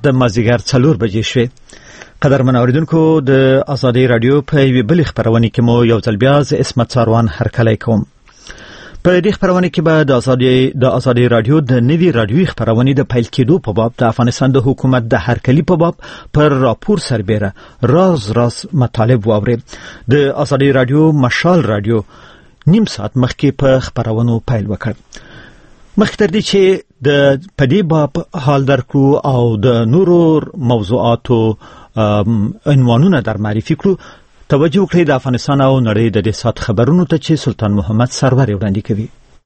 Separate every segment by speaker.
Speaker 1: د مازدیګر 4 بجې شوې. قدرمن اوریدونکو د ازادي رادیو په یوې بلې خبرونه کې مو یو ځل بیا ز اسمت ساروان هرکلی کوم. په دې خبرونه کې به د ازادي رادیو د نوي رادیوي خبرونه د پیل کېدو په باب د افغانستان د حکومت د هرکلی په باب پر راپور سربېره راز مطالب واوري. د ازادي رادیو مشال رادیو نیم ساعت مخکې په خبرونو پیل وکړ. مخکې تر دې چې د پدې باب حال درکو او د نورو موضوعاتو عنوانونه در معرفي کړو، توجه وکړئ د افغانستان او نړۍ د دې سات خبرونو ته چې سلطان محمد سرور وړاندې کوي.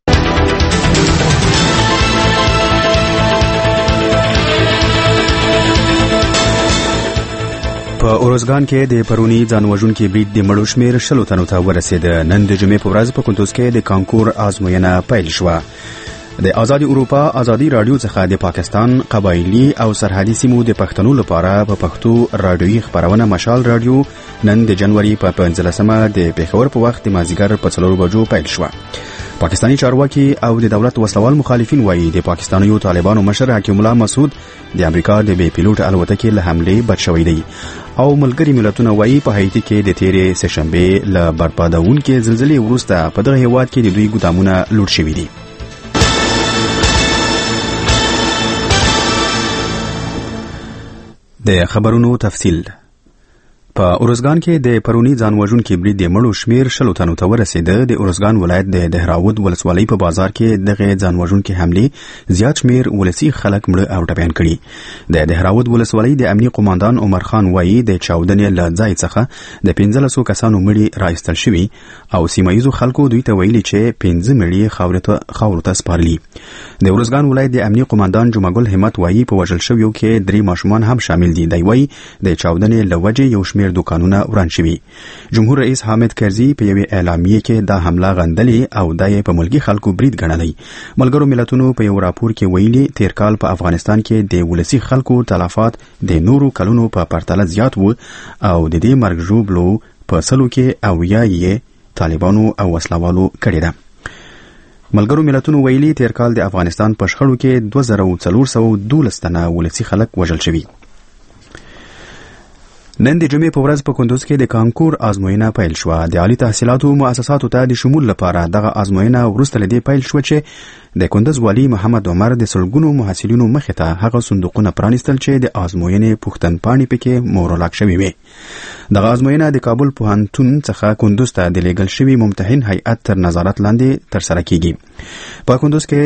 Speaker 2: په اورزګان کې د پرونی ځانوژونکي برید د مړو شمېر 100 تنو ته ورسېد. نن د جمعې په ورځ په کندوز کې د کانکور ازموینه پیل شوه. د آزادي اروپا آزادي رادیو څخه د پاکستان قبایلی او سرحدي سیمو د پښتنو لپاره په پښتو رادیوي خبرونه مشال رادیو نن د جنوري په 15مه د پیښور په وخت د مازیګر په 4 بجو پیل شوه. پاکستانی چارواکي او د دولت وسلوال مخالفین وایي د پاکستانیو طالبانو مشر حکیم الله مسعود د امریکا د بې پیلوټ الوتکې له حملې بچ شوی دی او ملګری ملتونه وایي په هایتي کې د تیرې سهشنبه له برپادونکو زلزلې وروسته په دغه هیواد کې د دوی ګدامونه لوټ شوي دي. د خبرونو تفصیل. په اورزګان کې د پرونی ځانوژونکي برید د مړو شمېر 100 تنو ته ورسېد. د اورزګان ولایت د دهراود ولسوالۍ په بازار کې دغه ځانوژونکي حملې زیات شمېر ولسی خلک مړه او ټپيان کړي. د دهراود ولسوالۍ د امنیه قوماندان عمر خان وایي د چاودنې له ځای څخه د 1500 کسانو مړي راایستل شوي او سیمایي خلکو دوی ته ویلي چې 15 مړي خاورو ته سپارلي. د اورزګان ولایت د امنیه قوماندان جمعګل همت وایي په وژل شویو کې 3 ماشومان هم شامل دي. دی وایي د چاودنې له وجې یو شمېر دوکانونه وران شوي. جمهور رئیس حامد کرزي په یوه اعلامیه کې دا حمله غندلې او دای په ملکی خلکو برید ګڼلې. ملګرو ملتونو په یو راپور کې ویلي تیر کال په افغانستان کې د ولسی خلکو تلفات د نورو کلونو په پرتله زیات وو او د دې مرګ ژوبلو په سلو کې او یې طالبانو او وسلوالو کړی ده. ملګرو ملتونو ویلي تیر کال د افغانستان په شخړو کې 2412 تنه ولسی خلک وژل شوي. نن د جمعې په ورځ په کندوز کې د کانکور ازموینه پیل شوه. د عالی تحصیلاتو مؤسساتو ته د شمول لپاره دغه ازموینه وروسته لدی پیل شو چې د کندوز والی محمد عمر د سلګونو محصلینو مخې ته هغه صندوقونه پرانیستل چې د ازموینې پوښتنپاڼې پکې مورلاک شوي وي. دغه ازموینه د کابل پوهنتون څخه کندوز ته د لیږل شوي ممتحن هیئت تر نظارت لاندې ترسره کیږي. په کندوز کې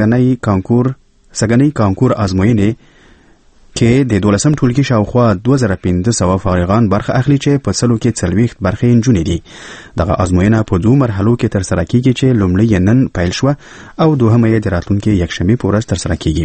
Speaker 2: سګنۍ کانکور ازموینه کې د 12م ټولګي شاوخوا 2500 فارغان برخه اخلي چې په سلو کې 40 برخې نجونې دي. دغه ازموینه په 2 مرحلو کې ترسره کیږي چې لومړی نن پیل شوه او دوهمه یې د راتلونکي یکشنبه په ورځ ترسره کیږي.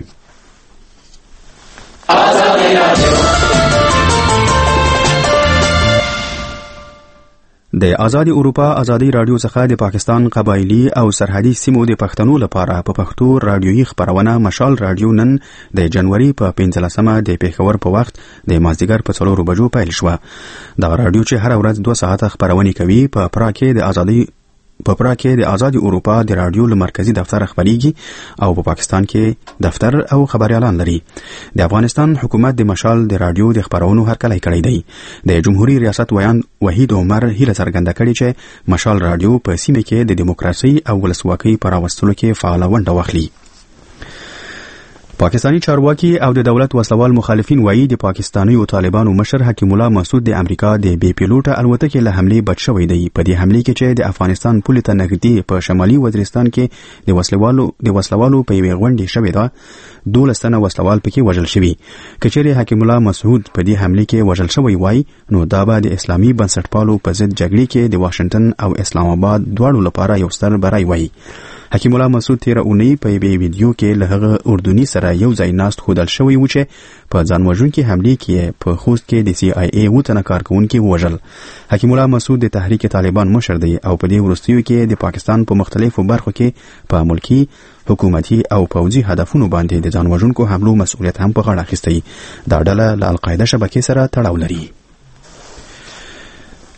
Speaker 2: د آزادي اروپا آزادي رادیو څخه د پاکستان قبایلی او سرحدي سیمو د پښتنو لپاره په پښتو رادیوي خبرونه مشال رادیو نن د جنوري په 15مه د پیښور په وخت د مازدیګر په 4 بجو پیل شوه. دغه رادیو چې هر ورځ 2 ساعته خبرونه کوي په پرا کې د آزادي اروپا د رادیو مرکزی دفتر خبريږي او په پاکستان کې دفتر او خبريالان لري. د افغانستان حکومت د مشال د رادیو د خبرونو هرکلی کړی دی. د جمهوریت ریاست ویان وحید عمر هیله څرګنده کړې چې مشال رادیو په سیمه کې د دیموکراسي او ولسواکۍ پر راوستلو کې فعال ونډه واخلي. پاکستانی چارواکي او د دولت وسلوال مخالفین وایي د پاکستانیو طالبانو مشر حکیم الله مسعود د امریکا د بې پیلوټه الوتکې له حملې بچ شوی دی. په دې حملې کې چې د افغانستان پولې ته نږدې په شمالي وزیرستان کې د وسلوالو په یوه غونډه شوې ده 12 تنه وسلوال پکې وژل شوي. کچېرې حکیم الله مسعود په دې حملې کې وژل شوی وای نو دا به د اسلامي بنسټپالو په ضد جګړې کې د واشنگټن او اسلام آباد دواړو لپاره یو ستر بری وای. حکیم الله مسعود تیر اونۍ په یوه ویډیو کې له هغه اردني سره یو ځای ناست خودل شوی و چې په ځانوژونکي حملې کې په خوست کې د CIA وتنه کارکونکي وژل. حکیم الله مسعود د تحریک طالبان مشر دی او په دې وروستیو کې د پاکستان په مختلفو برخو کې په ملکی حکومتي او پوځي هدفونو باندې د ځانوژونکو حملو مسؤلیت هم په غاړه اخیستی. دا ډله له القاعده شبکې سره تړاو لري.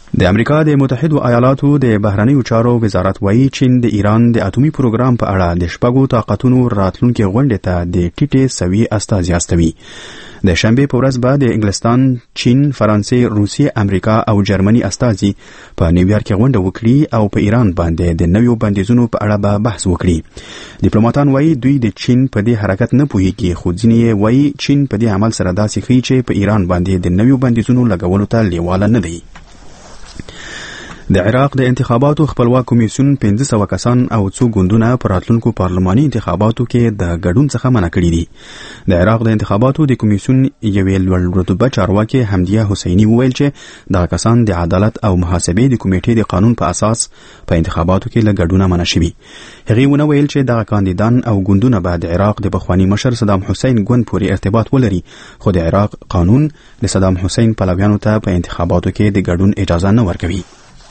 Speaker 2: د امریکا د متحده ایالاتو د بهرنیو چارو وزارت وایي چین د ایران د اټومي پروګرام په اړه د شپږو طاقتونو راتلونکي غونډې ته د ټیټې سوي استازي استوي. د شنبه په ورځ به د انګلستان، چین، فرانسې، روسیې، امریکا او جرمني استازي په نیویارک کې غونډه وکړي او په ایران باندې د نویو بندیزونو په اړه به بحث وکړي. ډیپلوماټان وایي دوی د چین په دې حرکت نه پوهیږي، خو ځینې وایي چین په دې عمل سره داسې ښیي چې په ایران باندې د نویو بندیزونو لګولو ته لیواله نه دی. د عراق د انتخاباتو خپلواک کمیسیون 1500 کسان او څو ګوندونه پر راتلونکو پارلماني انتخاباتو کې د ګډون څخه منع کړي دي. د عراق د انتخاباتو د کمیسیون یوې لوړ رتبه چارواکي حمدیه حسینی وویل چې دا کسان د عدالت او محاسبې د کمیټې د قانون په اساس په انتخاباتو کې له ګډونه منع شوي. هغه ونه ویل چې دا کاندیدان او ګوندونه به د عراق د پخوانی مشر صدام حسین ګوند پورې ارتباط ولري، خو د عراق قانون د صدام حسین پلویانو ته په انتخاباتو کې د ګډون اجازه نه ورکوي.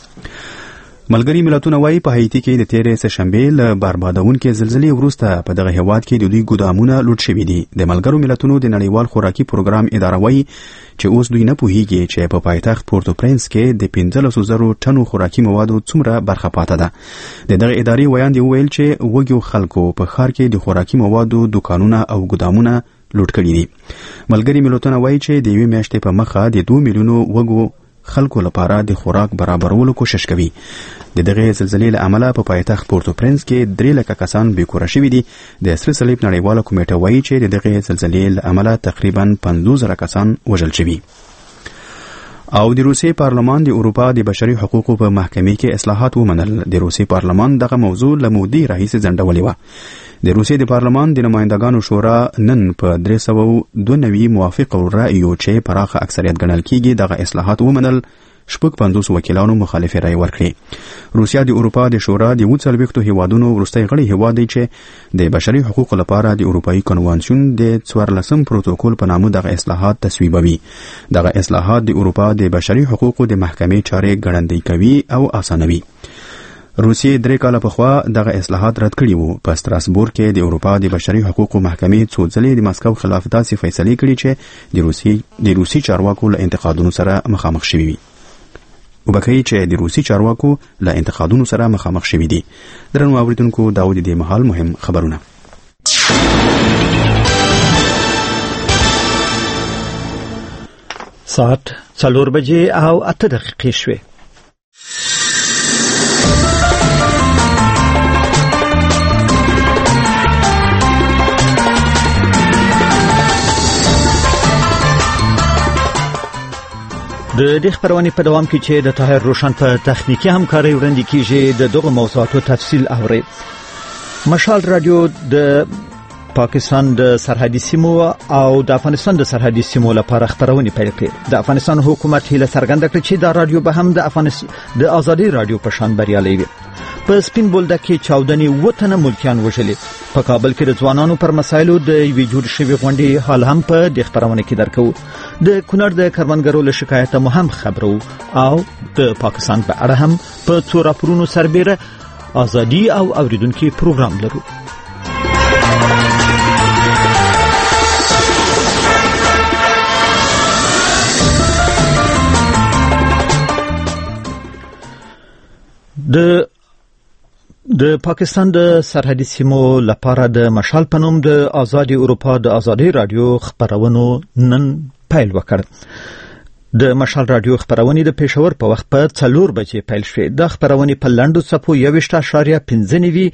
Speaker 2: ملګری ملتونه وایي په هایتي کې د تیرې سه شنبې له بربادونکې زلزلې وروسته په دغه هیواد کې د دوی ګودامونه لوټ شوي دي. د ملګرو ملتونو د نړیوال خوراکي پروګرام اداره وایي چې اوس دوی نه پوهیږي چې په پایتخت پورتوپرنس کې د 15,000 ټنو خوراکي موادو څومره برخه پاته ده. د دغه ادارې ویاند ویل چې وګړو خلکو په ښار کې د خوراکي موادو دکانونه او ګودامونه لوټ کړي دي. ملګری ملتونه وایي چې د یوې میاشتې په مخه د 2 میلیونو وګړو خلکو لپاره د خوراک برابرولو کوشش کوي. د دغه زلزلې له امله په پایتخت پورتوپرنس کې 3 لک کسان بیکوره شوي دي. د سره صلیب نړیواله کمیټه وایي چې د دغه زلزلې له امله تقریبا 50,000 کسان وژل شوي. او د روسي پارلمان د اروپا د بشري حقوقو په محکمې کې اصلاحات ومنل. د روسي پارلمان دغه موضوع له مودې راهیسې ځنډولې وه. د روسي د پارلمان د نمائندګانو شورا نن په 392 موافق رأیو چې پراخه اکثریت ګڼل کیږي دغه اصلاحات ومنل. 50 وکیلانو مخالفه رائے ورکړي. روسیا د اروپا د شورا د 40 هیوادونو وروستي غړي هیواد دی چې د بشري حقوقو لپاره د اروپאי کنوانسیون د 14 پروتوکول په نامه دغه اصلاحات تصویبوي. دغه اصلاحات د اروپا د بشري حقوقو د محکمې چارې ګړندۍ کوي او اسانوي. روسیې 3 کاله پخوا دغه اصلاحات رد کړي وو. په ستراسبورګ کې د اروپا د بشري حقوقو محکمې څو ځلې د مسکو خلاف داسې فیصله کړې چې د روسي چارواکو له انتقادونو سره مخامخ شوي وي. وبکې چې د روسي چارواکو له انتقادونو سره مخامخ شوي دي. درنو اوریدونکو دا د دې مهال مهم خبرونه.
Speaker 1: ساعت 4 بجې او 8 دقیقې شوې. د دې خبرونه په دوام کې چې د طاهر روشن په تخنیکی همکاري وړاندې کیږي د دغه موضوعاتو تفصیل اوري. مشال رادیو د پاکستان د سرحدي سیمو او د افغانستان د سرحدي سیمو لپاره خبرونه پیل کړې. د افغانستان حکومت هیله څرګنده کړې چې دا رادیو به هم د افغانستان د ازادي رادیو په شان بریالي وي. په سپین بولدک کې 14 وطن ملکیان وژلي. په کابل کې د ځوانانو پر مسایلو د وی جوړ شوی غونډې حال هم په د خبرونه کې درکو. د کونړ د کروندګرو له شکایت مهم خبرو او د پاکستان په اړه هم په څو راپورونو سربېره ازادي او اوریدونکو پروګرام لرو. د پاکستان د سرحدي سیمو لپاره د مشال په نوم د آزادي اروپا د آزادي رادیو خبرونو نن پیل وکړ. د مشال رادیو خبرونه د پېښور په وخت په 4 بجې پیل شوې. د خبرونه په لندو صفو 21.15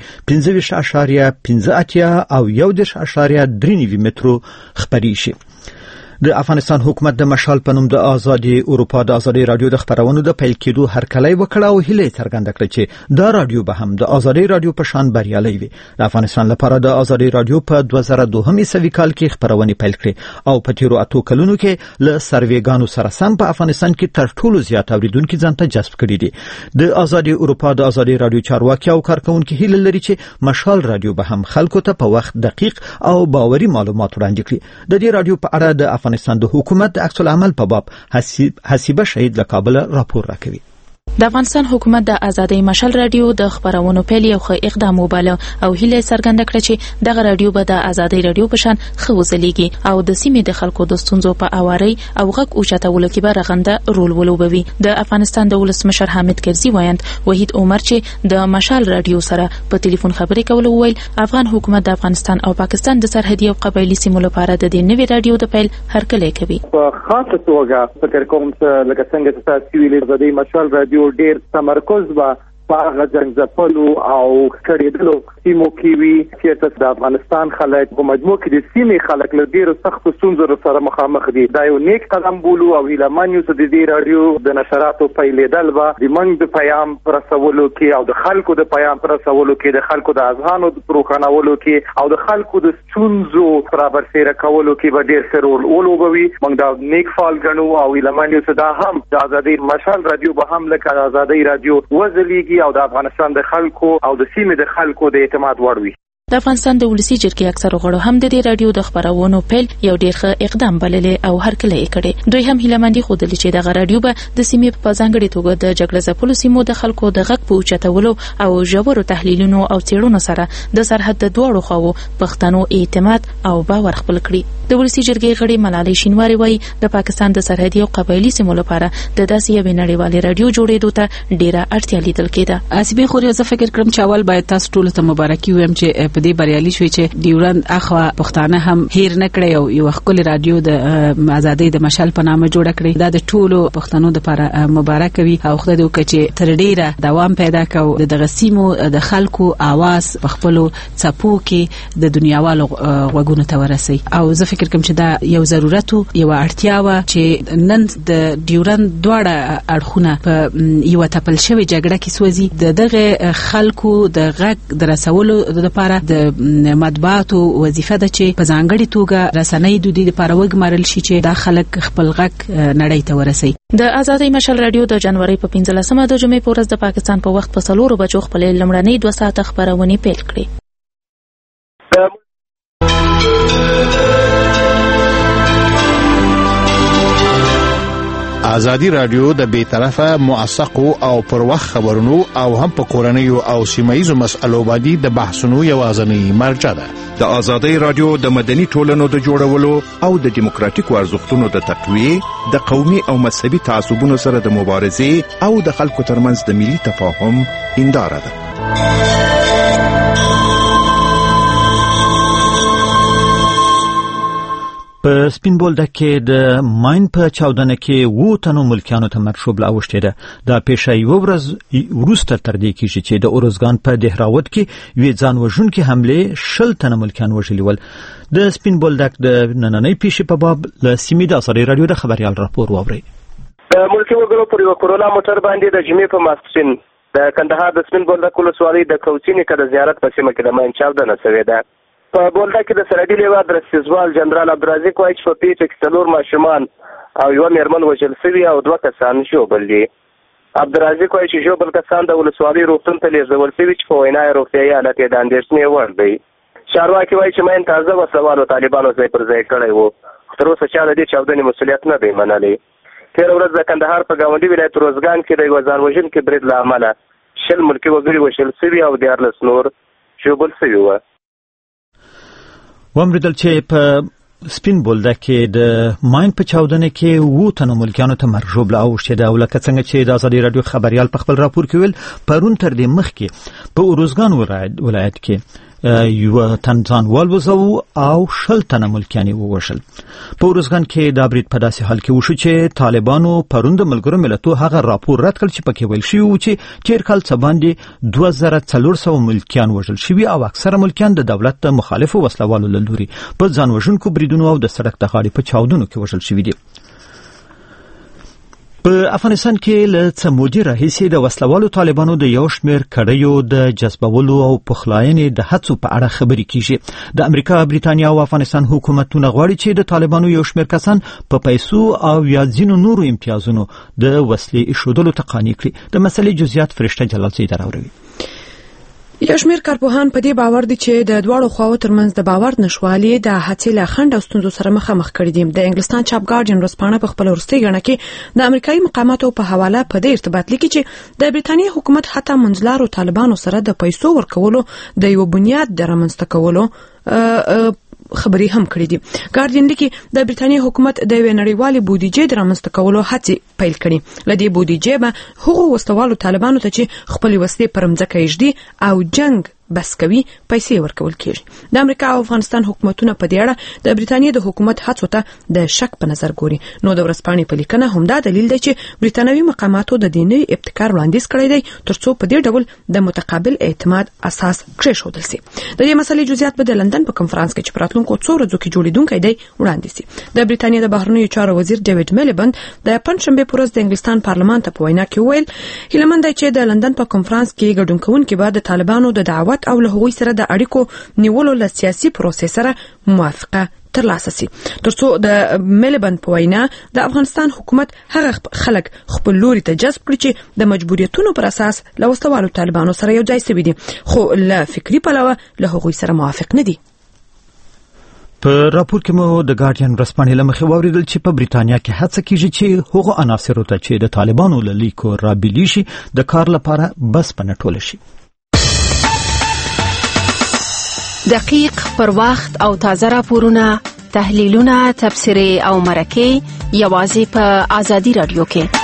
Speaker 1: 15.58 او 1.93 مترو خبري شي. د افغانستان حکومت د مشال په نوم د آزادي اروپا د آزادي رادیو د خبرونو د پیل کېدو هرکلی وکړ او هیله څرګنده کړه چې دا رادیو به هم د آزادي رادیو په شان بریالي وي. د افغانستان لپاره د آزادي رادیو په 2002 عیسوي کال کې خبرونه پیل کړې او په تیرو 8 کلونو کې له سروېګانو سره سم په افغانستان کې تر ټولو زیات اوریدونکو ځانته جذب کړي دي. د آزادي اروپا د آزادي رادیو چارواکي او کارکونکو هیله لري چې مشال رادیو به هم خلکو ته په وخت دقیق او باوري معلومات وړاندې کړي. د دې رادیو په اړه د افغانستان د حکومت د عکس العمل په باب حسیبه شهید له کابل راپور راکوي.
Speaker 3: د افغانستان حکومت د ازادۍ مشال رادیو د خبرونو پیل یو ښه اقدام وباله او هیله څرګنده کړه چې دغه رادیو به د ازادۍ رادیو په شان ښه وځلیږي او د سیمې د خلکو د ستونزو په اواري او غږ اوچتولو کې به رغنده رول ولوبوي. د افغانستان د ولسمشر حامد کرزي وایند وحید عمر چې د مشال رادیو سره په ټلیفون خبرې کول وویل افغان حکومت د افغانستان او پاکستان د سرحدي او قبایلی سیمو لپاره د دې نوي رادیو د پیل هرکلی کوي.
Speaker 4: په خاصه توګه فکر کوم چې لکه څنګه تاسو ویلي د مشال رادیو ډیر تمرکز به په هغه ځنځپلو او کړېدلو سیمو کې وي چې د افغانستان خلک په مجموع کې د سیمې خلک له ډیرو سختو ستونزو سره مخامخ دي. دا یو نیک قدم بولو او هیلهمن یو چې د دې رادیو د نشراتو پیلېدل به د موږ د پیغام پر رسولو کې او د خلکو د پیغام پر رسولو کې د خلکو د اذهانو د روښانولو کې او د خلکو د ستونزو برابر سره کولو کې به ډیر ښه رول ولوبوي. موږ دا نیک فعال ګڼو او هیلهمن یو چې دا هم د ازادۍ مشال رادیو به هم لکه ازادۍ رادیو وځلیږي او د افغانستان د خلکو او د سیمې د خلکو د اعتماد وړ وي.
Speaker 3: د افغانستان د ولسی جرګې اکثر غړو هم د دې رادیو د خبرونو پیل یو ډیر ښه اقدام بللې او هرکلی یې کړی. دوی هم هیلهمندي ښودلې چې دغه رادیو به د سیمې په ځانګړي توګه د جګړه ځپلو سیمو د خلکو د غږ په اوچتولو او ژورو تحلیلونو او څېړنو سره د سرحد د دواړو خواو پښتنو اعتماد او باور خپل کړي. د ولسی جرګې غړي ملالۍ شینواری وایي د پاکستان د سرحدي او قبایلی سیمو لپاره د داسې یوې نړیوالې رادیو جوړېدو ته ډیره اړتیا لیدل کېده.
Speaker 5: اسبي خوري زه فکر کوم چې اول باید تاسو ټول ته مبارکي وایم چې په دې بریالي شوي چې ډیورند اخوا پښتانه هم هیر نه کړی او یو خپل رادیو د ازادۍ د مشال په نامه جوړ کړی. دا د ټولو پښتنو لپاره مبارک وي او خدای دې وکړي چې تر ډیره دوام پیدا کړي دغه سیمو د خلکو आवाज په خپل څپو کې د دنیاوالو غوږونو ته ورسي. او زه فکر کوم چې دا یو ضرورت او یو اړتیا و چې نن د ډیورند دواړه اړخونه په یو تپل شوی جګړه کې سوځي. دغه خلکو د غږ د رسولو لپاره د مطبوعاتو وظیفه ده چې په ځانګړي توګه رسنۍ د دې لپاره وګمارل شي چې دا خلک خپل غږ نړۍ ته ورسي.
Speaker 3: د ازادۍ مشال رادیو د جنوري په 15مه د جمعې په ورځ د پاکستان په وخت په 4 بجو خپل لمړنۍ 2 ساعته خبرونه پیل کړې.
Speaker 6: ازادي رادیو د بیطرفه موثقو او پر وخت خبرونو او هم په کورنیو او سیمایي مسألو باندې د بحثونو یوازنی مرجع ده.
Speaker 7: د ازادي رادیو د مدني ټولنو د جوړولو او د دیموکراتیکو ارزښتونو د تقویه د قومي او مذهبي تعصبونو سره د مبارزې او د خلکو ترمنځ د ملي تفاهم هنداره ده.
Speaker 1: په سپین بولدک کې د ماین په چاودنه کې 2 تنو ملکیانو ته مرشوبله اوښتې ده. دا پیښه یو ورځ وروسته تر دې کېږي چې د اورزګان په دهراوت کې یوې ځان وژونکې حملې 10 تنه ملکیان وژلي ول. د سپین بولدک د نننۍ پیښې په باب له سیمې د ازادۍ رادیو د خبريال راپور واورئ.
Speaker 8: د ملکي وګړو پر یو کرولا موټر باندې د جمعې په ماسپښین د کندهار د سپین بولدک ولسوالۍ د کوڅینې کې د زیارت په سیمه کې د ماین چاودنه شوې ده. په بولدک کې د سرحدي لیواد رئیسوال جنرال عبدالرزاق وایي چې په پیښه کې 4 ماشومان او یو میرمن وژل شوي او 2 کسان ژوبل دي. عبدالرزاق وایي چې ژوبل کسان د ولسوالۍ روغتون ته لیږدول شوي چې په وینا یې روغتیایي حالت یې د اندېښنې وړ دی. چارواکي وایي چې ماین تازه وسلوالو طالبانو ځای پر ځای کړی و. تر اوسه چا د دې چاودنې مسؤلیت نه دی منلی. تېره ورځ د کندهار په ګاونډي ولایت اورزګان کې د یوه ځان وژونکي برید له امله 10 ملکي وګړي وژل شوي او 14 نور ژوبل شوي وو.
Speaker 1: ومریدل چې په سپین بولدک کې د ماین په چاودنه کې 2 تنو ملکیانو ته مرژوبله اوښتې ده. او لکه څنګه چې د ازادۍ رادیو خبريال په خپل راپور کې ویل پرون تر دې مخکې په اورزګان ولایت کې یو تن ځان والوزو او 10 تنه ملکیان ووژل. په اورزګان کې دا برید په داسې حال کې وشو چې طالبانو پرون د ملګرو ملتونو هغه راپور رد کړ چې پکې ویل شوی و چې تیر کال څه باندې 2400 ملکیان وژل شوي او اکثره ملکیان د دولت د مخالفو وسلوالو له لوري په ځان وژونکو بریدونو او د سړک د غاړې په چاودنو کې وژل شوي دي. په افغانستان کې له څه مودې راهیسې د وسلوالو طالبانو د یو شمېر کړیو د جذبولو او پخلاینې د هڅو په اړه خبرې کیږي. د امریکا، بریتانیا او افغانستان حکومتونه غواړي چې د طالبانو یو شمېر کسان په پیسو او یا ځینو نورو امتیازونو د وسلې ایښودلو ته قانع کړي. د مسلې جزئیات فرشته جلال زیدر اوروي.
Speaker 9: یو شمېر کارپوهان په دې باور دي چې د دواړو خواو ترمنځ د باور نشوالي د هڅې له خنډ او ستونزو سره مخامخ کړي دي. د انګلستان چاپ ګارډین ورځپاڼه په خپل وروستۍ غڼه کې د امریکایي مقاماتو په حواله په دې ارتباط لیکي چې د بریتانیا حکومت حتی منځلارو طالبانو سره د پیسو ورکولو د یو بنیاد د رامنځته کولو خبري هم کړې دي. ګارډین لیکي د بریتانیا حکومت د یوې نړیوالې بودیجې د رامنځته کولو هڅې پیل کړي. له دې بودیجې به هغو وسلوالو طالبانو ته چې خپل وسلې پر مځکه ایږدي او جنگ بس کوي پیسې ورکول کیږي. د امریکا او افغانستان حکومتونه په دې اړه د بریتانیا د حکومت هڅو ته د شک په نظر ګوري. نو د ورځپاڼې په لیکنه همدا دلیل دی چې بریتانوي مقاماتو د دې نوي ابتکار وړاندیز کړی دی ترڅو په دې ډول د متقابل اعتماد اساس کېښودل شي. د دې مسلې جزئیات به د لندن په کنفرانس کې چې په راتلونکو څو ورځو کې جوړیدونکی دی وړاندې شي. د بریتانیا د بهرنیو چارو وزیر ډیوډ میلیبند د پنځشنبه په ورځ د انګلستان پارلمان ته په وینا کې وویل هیله مند دی چې د لندن په کنفرانس کې ګډون کوونکي به د طالبانو د دعوت او له هغوی سره د اړیکو نیولو له سیاسي پروسې سره موافقه ترلاسه شي. ترڅو د میلیبند په وینا د افغانستان حکومت هغه خلک خپل لوري ته جذب کړي چې د مجبوریتونو پر اساس له وسلوالو طالبانو سره یو ځای شوي دي خو له فکری پلوه له هغوی سره موافق نه دي.
Speaker 1: په راپور کې مو د ګارډین ورځپاڼې له مخې واوریدل چې په بریتانیا کې هڅه کیږي چې هغو عناصرو ته چې د طالبانو له لیکو رابلي شي د کار لپاره بس پنټول شي.
Speaker 10: دقیق، پر وخت او تازه راپورونه، تحلیلونه، تبصرې او مرکې یوازې په آزادي رادیو کې.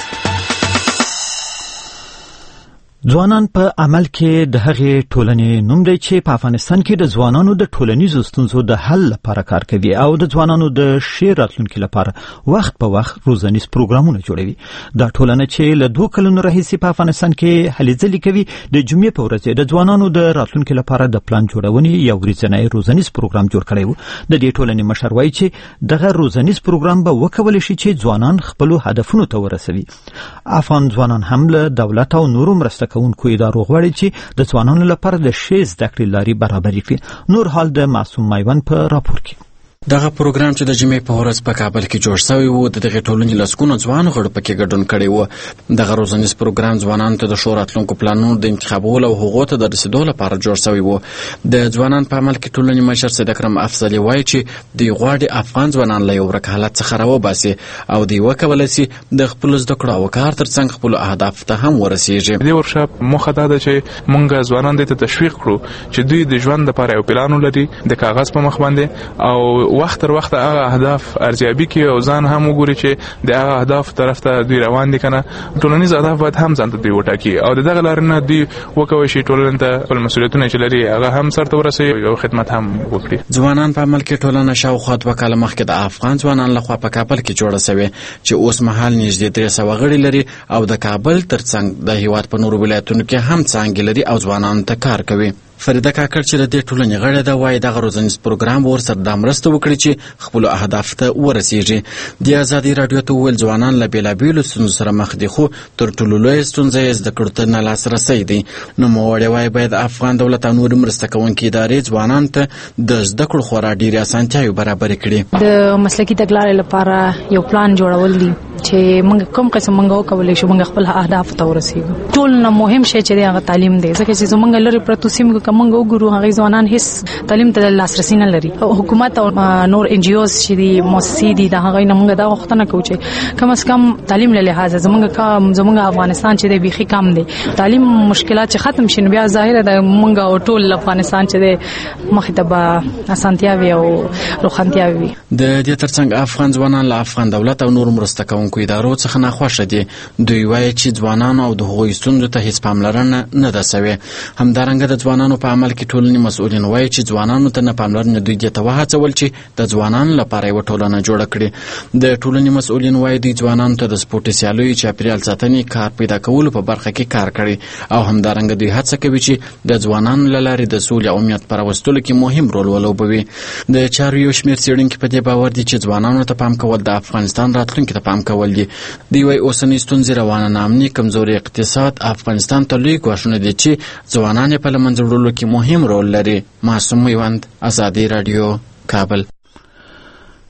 Speaker 1: ځوانان په عمل کې د هغې ټولنې نوم دی چې په افغانستان کې د ځوانانو د ټولنیزو ستونزو د حل لپاره کار کوي او د ځوانانو د ښې راتلونکي لپاره وخت په وخت روزنیز پروګرامونه جوړوي. دا ټولنه چې له 2 کلونو راهیسې په افغانستان کې هلې ځلې کوي د جمعې په ورځ د ځوانانو د راتلونکي لپاره د پلان جوړونې یو ورځنی روزنیز پروګرام جوړ کړی و. د دې ټولنې مشر وایي چې دغه روزنیز پروګرام به وکولی شي چې ځوانان خپلو هدفونو ته ورسوي. افغان ځوانان هم له دولت او نورو مرسته کوونکو ادارو غواړي چې د ځوانانو لپاره د ښې زده کړې لارې برابرې کړي. نور حال د معصوم میوند په راپور کې.
Speaker 11: دغه پروګرام چې د جمعې په ورځ په کابل کې جوړ شوی و د دغه ټولنې لسګونو ځوانو غړو پکې ګډون کړی و. دغه روزنیز پروګرام ځوانانو ته د ښو راتلونکو پلانونو د انتخابولو او هغو ته د رسیدو لپاره جوړ شوی و. د ځوانان په عمل کې ټولنې مشر سید اکرم افضلي وایي چې دوی غواړي افغان ځوانان له یو ورک حالت څخه راوباسي او دوی وکولی شي د خپلو زده کړو او کار ترڅنګ خپلو اهدافو ته هم ورسیږي.
Speaker 12: دې ورکشاپ موخه دا ده چې موږ ځوانان دې ته تشویق کړو چې دوی د ژوند لپاره یو پلان ولري د کاغذ په مخ باندې او وخت تر وخت هغه اهداف ارزیابي کوي او ځان هم وګوري چې د هغه اهداف طرف ته دوی روان دي کنه. ټولنیز اهداف باید هم ځان ته دوی وټاکي او دغه لارې نه دوی وکوي شي ټولنې ته خپل مسؤلیتونه چې لري هغه هم سرته ورسوي او خدمت هم وکړي.
Speaker 11: ځوانان په عمل کې ټولنه شاوخوا 2 کاله مخکې د افغان ځوانانو لخوا په کابل کې جوړه شوې چې اوس مهال نږدې 300 غړي لري او د کابل ترڅنګ د هیواد په نورو ولایتونو کې هم څانګې لري او ځوانانو ته کار کوي. فریده کاکړ چې د دې ټولنې غړې ده وایي دغه روزنیز پروګرام ورسره د مرسته وکړي چې خپل اهداف ته ورسیږي. د آزادي رادیو ته ویل ځوانان له بیلابیلو ستونزو سره مخ دي خو تر ټولو لویه ستونزه یې زده کړو ته نه لاسرسی دی. نوموړی وایي باید افغان دولت او نورې مرسته کوونکې ادارې ځوانانو ته د زده کړو خورا ډېرې اسانتیاوې برابرې کړي.
Speaker 13: د مسلکي تګلارې لپاره یو پلان جوړول دي چې موږ کوم قسم موږ وکولای شو موږ خپل اهداف ته ورسیږو. ټول نه مهم شی چې هغه تعلیم دی ځکه چې زموږ لري پرتو سیمه کومه وګورو هغه ځوانان هیڅ تعلیم ته لاسرسي نه لري. حکومت او نور ان جی اوز چې دي مؤسسې دي د هغه نه موږ دا غوښتنه کوو چې کم از کم تعلیم له لحاظ زموږ افغانستان چې د بيخي کم دي تعلیم مشکلات چې ختم شي بیا ظاهره د موږ او ټول افغانستان چې د مخاطبه اسانتیاوي او روخانتیاوي.
Speaker 11: د دې ترڅنګ افغان ځوانان له افغان دولت او نور مرسته کوونکو ادارو څخه ناخوښه دي. دوی وایي چې ځوانانو او د هغوی ستونزو ته هیڅ پاملرنه نه ده شوې. همدارنګه د ځوانانو په عمل کې ټولنې مسؤلین وایي چې ځوانانو ته نه پاملرنه دوی دې ته وهڅول چې د ځوانانو لپاره یوه ټولنه جوړه کړي. د ټولنې مسؤلین وایي دوی ځوانانو ته د سپورټي سیالیو چاپیریال ساتنې کار پیدا کولو په برخه کې کار کړي او همدارنګه دوی هڅه کوي چې د ځوانانو له لارې د سولې او امنیت په راوستلو کې مهم رول ولوبوي. د چارو یو شمېر څېړونکي په دې باور دي چې ځوانانو ته پام کول د افغانستان راتلونکي ته پام کول دي. دوی وایي اوسنۍ ستونزې روانه ناامني کمزوري اقتصاد افغانستان ته لوی ګواښونه دي چې ځوانان یې په له منځه وړلو کې مهم رول لري. معصوم میوند، آزادي رادیو، کابل.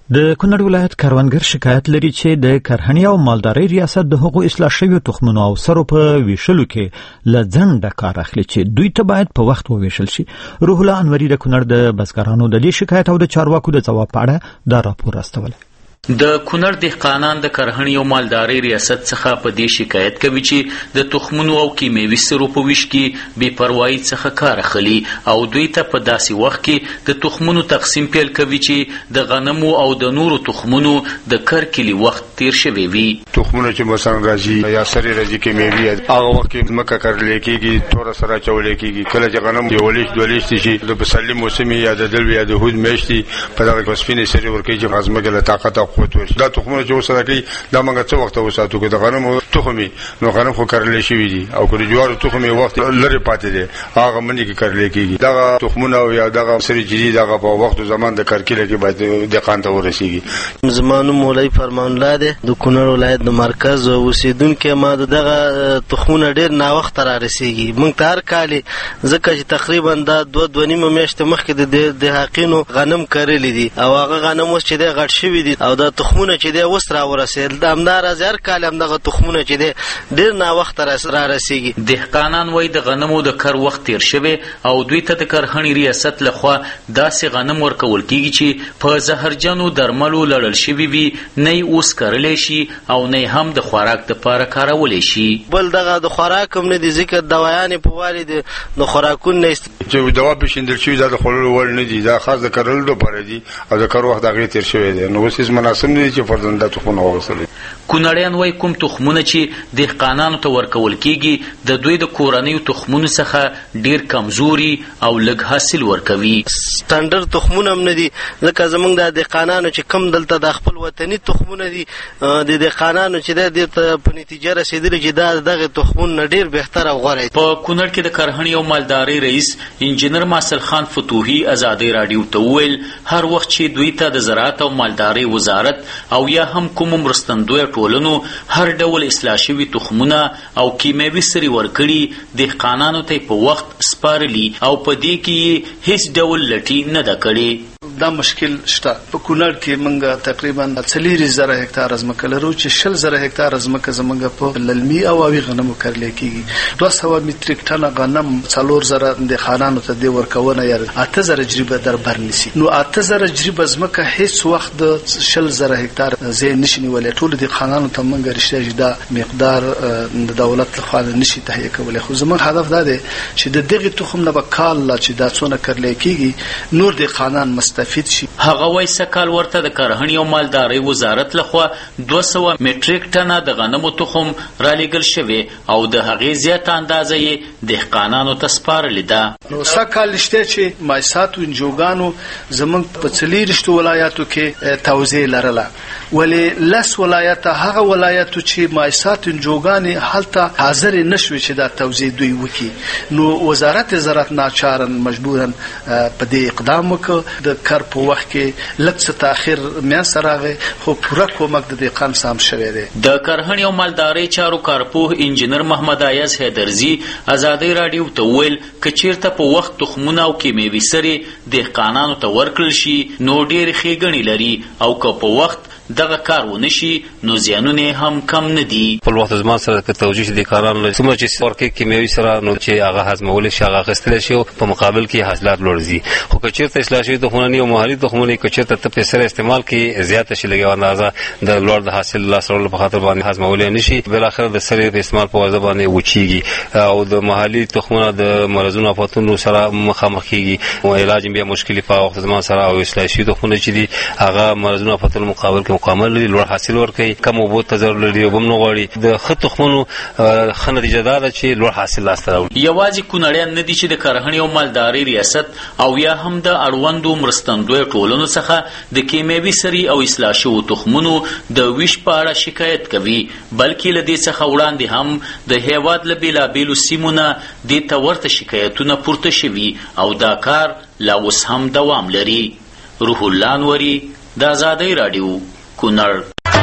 Speaker 1: د کونړ ولایت کروندګر شکایت لري چې د کرهڼې او مالدارۍ ریاست د حقوق اصلاح شویو تخمونو او سرو په ویشلو کې له ځنډه کار اخلي چې دوی ته باید په وخت وویشل شي. روح الله انوري د کونړ د بزګرانو د دې شکایت او د چارواکو د ځواب په اړه دا راپور استولی.
Speaker 14: د کونړ دهقانان د کرهڼې او مالدارۍ ریاست څخه په دې شکایت کوي چې د تخمونو او کیمیاوي سرو په ویش کې بې پروایي څخه کار اخلي او دوی ته په داسې وخت کې د تخمونو تقسیم پیل کوي چې د غنمو او د نورو تخمونو د کرکلي وخت تیر شوی وي.
Speaker 15: تخمونه چې مثلا راځي یا سرې راځي کیمیاوي هغه وخت کې ځمکه کرل کېږي تور سره چول کېږي کله چې غنم یولیش دولیش شي د پسرلي موسم یا د دلو یا د هود میاشتې په دغه وسپینې سرې ورکوي چې ځمکه له طاقت دا تخمونه چې وسره کوي دا موږ څه وخت وساتو که د غنمو تخمي نو غنم خو کرل شوی دي او که د جوارو تخمي وخت لري پاتې دي هغه منی کې کرل کېږي دا تخمونه او یا دغه سری جدي دغه په وخت زمان د کرکیله کې باید دقان ته ورسیږي.
Speaker 16: زمانو مولوی فرمان الله ده د کونړ ولایت د مرکز اوسیدونکو ما دغه تخمونه ډیر نا وخت را رسیږي. موږ ته هر کال ځکه چې تقریبا دا 2.5 میاشتې مخکې د حقینو غنم کرل دي او هغه غنم اوس چې د غټ شوی دي او دا تخمونه چې د وس را ورسېدل د همدار هر کال هم دغه تخمونه چې د ډیر نا وخت را رسیږي.
Speaker 14: دهقانان وای د غنمو د کر وخت تیر شوی او دوی ته د کرهڼې ریاست لخوا داسې غنم ورکول کیږي چې په زهرجنو درملو لړل شوی وي نه اوس کرلی شي او نه هم د خوراک لپاره کارولی شي.
Speaker 16: بل دغه د خوراک هم نه دي ځکه دوايانې په والي د خوراکونو نه
Speaker 15: چې دوا پېژندل شوي دا د خوړلو وړ نه دي دا خاص د کرلو لپاره دي او د کر وخت هغې تیر شوی دی نو اوس هېڅ مناسب نه دي چې فرزنده تخمونه وغوڅوي.
Speaker 14: کونړیان وایي کوم تخمونه چې دهقانانو ته ورکول کیږي د دوی د کورنیو تخمونو څخه ډیر کمزوري او لږ حاصل ورکوي.
Speaker 16: سټانډرډ تخمونه هم نه دي ځکه زمونږ د دهقانانو چې کم دلته د خپل وطني تخمونه دي د دهقانانو چې د دې په نتیجه رسېدلي چې دا دغه تخمونه ډیر بهتر او غوره دي.
Speaker 14: په کونړ کې د کرهڼې او مالدارۍ رئیس انجینر ماسل خان فتوحي ازادۍ راډیو ته وویل هر وخت چې دوی ته د زراعت او مالدارۍ وزارت او یا هم کوم مرستندویه ټولنو هر ډول اصلاح شوي تخمونه او کیمیاوي سرې ورکړي دهقانانو ته په وخت سپارلي او په دې کې هیڅ ډول لټي نه ده کړې.
Speaker 17: دا مشکل شته. په کونړ کې موږ تقریبا 40,000 هکتار ځمکه لرو چې 60,000 هکتار ځمکه زموږ په للمي او اوی غنمو کرل کېږي. 200 متریک ټنه غنم 4,000 د خانانو ته دی ورکونه یا 8,000 جریبه در برنسي. نو 8,000 جریبه ځمکه هیڅ وخت د 60,000 هکتار ځای نشي نیولای. ټول د خانانو ته موږ رښتیا دا مقدار د دولت لخوا نشي تهیه کولای. خو زموږ هدف دا دی چې د دغه تخم نه به کال چې دا څونه کرل کېږي نور د خانان مستفید شي.
Speaker 14: هغه وایي سکال ورته د کرهڼې او مالدارۍ وزارت لخوا 200 متریک ټنه د غنمو تخم را لېږل شوی او د هغې زیاته اندازه یې دهقانانو ته سپارلې ده.
Speaker 17: نو سکال شته چې مایساتو انجوګانو زموږ په 40 ولایاتو کې توزیع لرله ولې لس ولایت هغه ولایتو چې مایساتو انجوګانې هلته حاضر نشوي چې دا توزیع دوی وکړي. نو وزارت زراعت ناچارن مجبورن په دې اقدام وکړ. د کار په وخت کې لږ څه تاخير مې سره خو پوره کومک د دهقان سام شوی دی.
Speaker 14: د کرهڼې او مالدارۍ چارو کارپوه انجینر محمد ایاز حیدرزي ازادۍ راډیو ته وویل که چیرته په وخت تخمونه او کیمیاوي سرې دهقانانو ته ورکړل شي نو ډېرې ښېګڼې لري او که په وخت دغه کار ونشي نو زیانونه هم کم نه دي.
Speaker 18: په وخت زمان سره که توجیه دي کارانو څومره چې ورکې کیمیاوي سره نو چې هغه هضمول شي هغه اخیستل شي په مقابل کې حاصلات لوړ ځي. خو که چېرته اصلاح شوي تخمونه او محلي تخمونه که چېرته ته په سره استعمال کې زیاته شي لګي اندازه د لوړ د حاصل لاسته راوړلو په خاطر باندې هضمول نه شي بلاخره د سره په استعمال په وجه باندې وچیږي او د محلي تخمونه د مرزونو افتونو سره مخامخ کیږي او علاج بیا مشکل په وخت زمان سره او اصلاح شوي تخمونه چې دي هغه مرزونو افتونو مقابل کې مکمل لري لوړ حاصل ورکوي کم اوبو ته ضرور لري او هم نه غواړي. د ښه تخمونو ښه نتیجه دا ده چې لوړ حاصل لاسته راوړي.
Speaker 14: یوازې کونړیان نه دي چې د کرهڼې او مالدارۍ ریاست او یا هم د اړوندو مرستندویه ټولنو څخه د کیمیاوي سرې او اصلاح شوو تخمونو د ویش په اړه شکایت کوي بلکې له دې څخه وړاندې هم د هیواد له بېلابېلو سیمو نه دې ته ورته شکایتونه پورته شوي او دا کار لا اوس هم دوام لري. روح الله انوري د ازادۍ راډیو کونړ.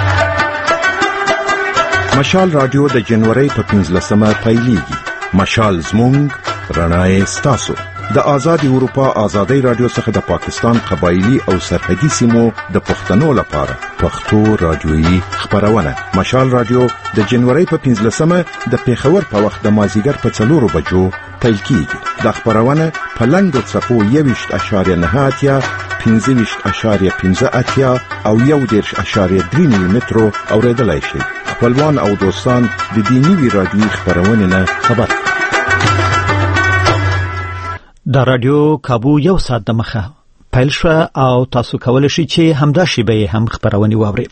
Speaker 7: مشال رادیو د جنوري په 15مه پیلېږي. مشال زموږ رڼا یې ستاسو. د آزاد اروپا آزادۍ رادیو څخه د پاکستان قبایلی او سرحدي سیمو د پښتنو لپاره پښتو رادیويي خبرونه مشال رادیو د جنوري په 15مه د پیښور په وخت د مازیګر په 4 بجو پیل کیږي. د خبرونه په لنډو څپو 21.9 15.15 او 1.3 مترو اوریدلای شي. خپلوان او دوستان د دې نوي رادیوي خبرونه نه خبر.
Speaker 1: د رادیو کابو یو ساعت د مخه پیل شو او تاسو کولای شئ چې همدا شیبه هم خبرونه واورئ.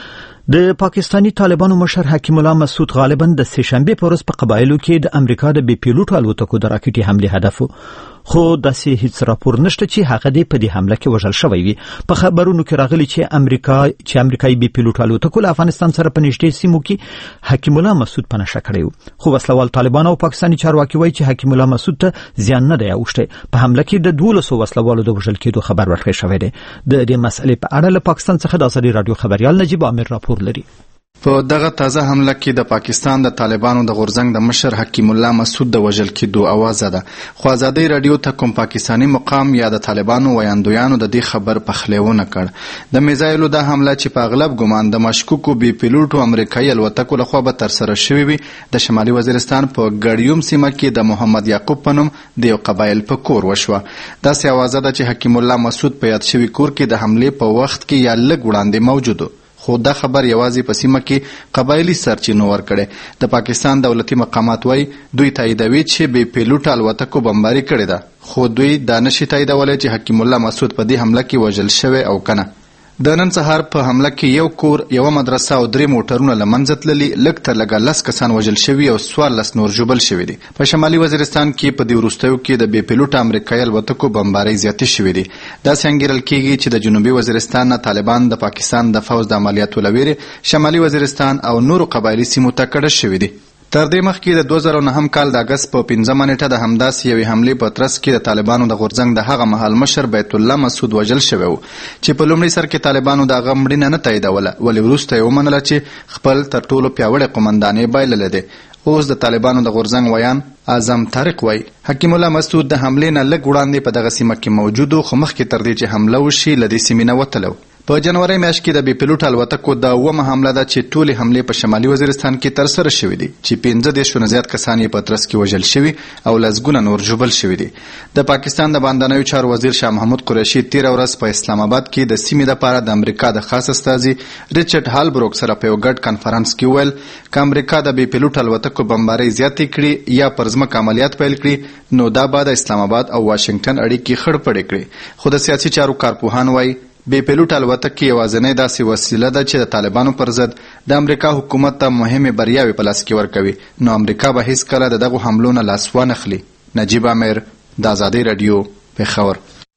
Speaker 1: د پاکستانی طالبانو مشر حکیم الله مسعود غالبا د سهشنبه په ورځ په قبایلو کې د امریکا د بي پیلوټ الوتکو د راکټي حمله هدف خو داسې هیڅ راپور نشته چې هغه د په دې حمله کې وژل شوی وي. په خبرونو کې راغلي چې امریکایي بي پیلوټ الوتکو له افغانستان سره په نږدې سیمو کې حکیم الله مسعود په نشه کړی و. خو وسلوال طالبان او پاکستانی چارواکي وایي چې حکیم الله مسعود ته زیان نه دی اوښتی. په حمله کې د 12 وسلوالو د وژل کېدو خبر ورکړی شوی دی. د دې مسئلې په اړه له پاکستان څخه د آزادي رادیو خبريال نجیب عامر راپور لري.
Speaker 19: په دغه تازه حمله کې د پاکستان د طالبانو د غورځنګ د مشر حکیم الله مسعود د وژل کېدو आवाज ده. خو آزادۍ رادیو ته کوم پاکستانی مقام یا د طالبانو ویاندویانو د دې خبر پخلیونه کړ. د میزایلو د حمله چې په اغلب ګمان د مشکوکو بي پیلوټو امریکایي الوتکو لخوا به تر سره شوی وي د شمالي وزیرستان په ګړیوم سیمه کې د محمد یعقوب په نوم د یو قبایل په کور وشوه. داسې आवाज ده چې حکیم الله مسعود په یاد شوی کور کې د حمله په وخت کې یا لږ وړاندې موجود و. خو دا خبر یوازې په سیمه کې قبایلی سرچینو ورکړي. د پاکستان دولتي مقامات وایي دوی تاییدوي چې بي پیلوټ الوتکو بمباري کړې ده، خو دوی دا نشي تاییدولی چې حکیم الله مسعود په دې حمله کې وژل شوی او کنه. د نن سهار په حمله کې یو کور، یو مدرسه او 3 موټرونه له منځه تللي، لږ تر لږه 10 کسان وژل شوي او 14 نور ژوبل شوي دي. په شمالي وزیرستان کې په دې وروستیو کې د بي پیلوټ امریکایي الوتکو بمبارۍ زیاتې شوې دي. داسې انګیرل کېږي چې د جنوبي وزیرستان نه طالبان د پاکستان د فوج د عملیاتو له ویرې شمالي وزیرستان او نورو قبایلي سیمو ته کډه شوي دي. تر دې مخکې د 2009 کال د اگست په 15 نیټه د همداسې یوې حملې په ترڅ کې د طالبانو د غورځنګ د هغه مهال مشر بیت الله مسعود وژل شوی و چې په لومړي سر کې طالبانو د هغه مړینه نه تاییدوله، ولې وروسته یې ومنله چې خپل تر ټولو پیاوړی قومندان یې بایللی دی. اوس د طالبانو د غورځنګ ویان اعظم طارق وایي حکیم الله مسعود د حملې نه لږ وړاندې په دغه سیمه کې موجود و، خو مخکې تر دې چې حمله وشي له دې سیمې نه وتلی. په جنوري میاشت کې د بي پیلوټ الوتکو د 9مه حمله ده چې ټولې حملې په شمالي وزیرستان کې تر سره شوې دي چې 15 نه زیات کسان یې په ترڅ کې وژل شوي او لسګونه نور ژوبل شوي دي. د پاکستان د باندنیو چارو وزیر شاه محمود قریشي 13 ورځ په اسلام آباد کې د سیمې لپاره د امریکا د خاص استازي ریچارډ هالبروک سره په یو ګډ کانفرنس کې ویل چې امریکا د بي پیلوټ الوتکو بمبارۍ زیاتې کړي یا پر ځمکه عملیات پیل کړي نو دا به د اسلام آباد او واشنگټن اړیکې خړ پړې کړي. خو د سیاسي چارو کارپوهان وایي بي پیلوټ الوتکې یوازینۍ داسې وسیله ده چې د طالبانو پر ضد د امریکا حکومت ته مهمې بریاوې په لاس کې ورکوي، نو امریکا به هیڅکله د دغو حملو نه لاس وانخلي. نجیب عامر، د آزادۍ رادیو، پېښور.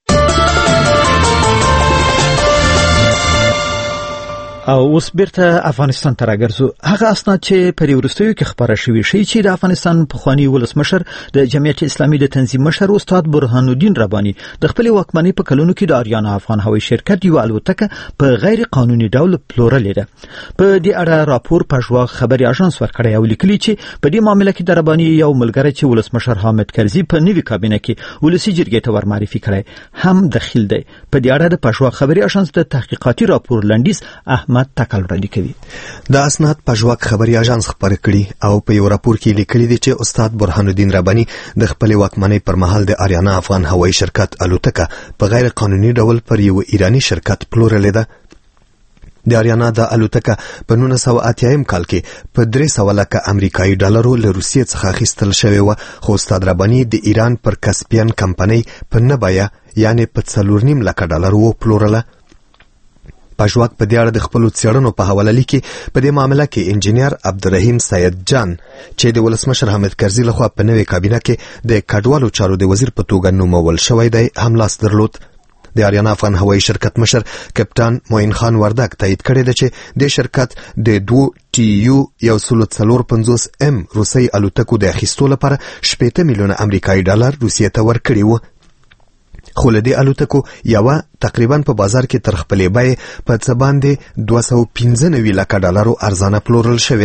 Speaker 1: او اوس بیرته افغانستان ته راګرځو. هغه اسناد چې په وروستیو کې خبره شوي شي چې د افغانستان پخوانی ولسمشر د جمعیت اسلامي د تنظیم مشر استاد برهان الدین رباني د خپل واکمنۍ په کلونو کې د آریانا افغان هوایي شرکت یو الوتکه په غیر قانوني ډول پلورلې ده. په دې اړه راپور پژوا خبري اژانس ورکړی او لیکلي چې په دې معاملې کې د رباني یو ملګری چې ولسمشر حامد کرزي په نوي کابینه کې ولسی جرګې ته ورمعرفي کړی هم دخیل دی. په دې اړه د پژوا خبري اژانس د تحقیقاتي راپور لنډیز تکل وړاندې کوي.
Speaker 20: د اسناد پژواک خبري اژانس خبرې کړي او په یو راپور کې لیکلي دي چې استاد برهان الدین رباني د خپل واکمنۍ پر مهال د آریانا افغان هوایي شرکت الوتکه په غیر قانوني ډول پر یو ایرانی شرکت پلورلې ده. د آریانا د الوتکه په 1980 کال کې په 300 لک امریکایي ډالرو له روسیې څخه اخیستل شوې و، خو استاد رباني د ایران پر کسپین کمپنۍ په نه بیه یعنی په 4.5 لک ډالرو پلورله. پژواک په دې اړه د خپل څېړنو په حواله لیکي په دې معاملې کې انجینیر عبدالرحیم سید جان چې د ولسمشر حامد کرزي لخوا په نوې کابینه کې د کډوالو چارو د وزیر په توګه نومول شوی دی هم لاس درلود. د آریانا افغان هوایي شرکت مشر کپټان موین خان وردک تایید کړی دی چې د شرکت د 2 TU 154 روسي الوتکو د اخیستو لپاره 80 میلیونه امریکایي ډالر روسیې ته ورکړي وو. خو له دې الوتکو یوه تقریبا په بازار کې تر خپلې بیې په څه باندې 295 لک ډالرو ارزانه پلورل شوې ده.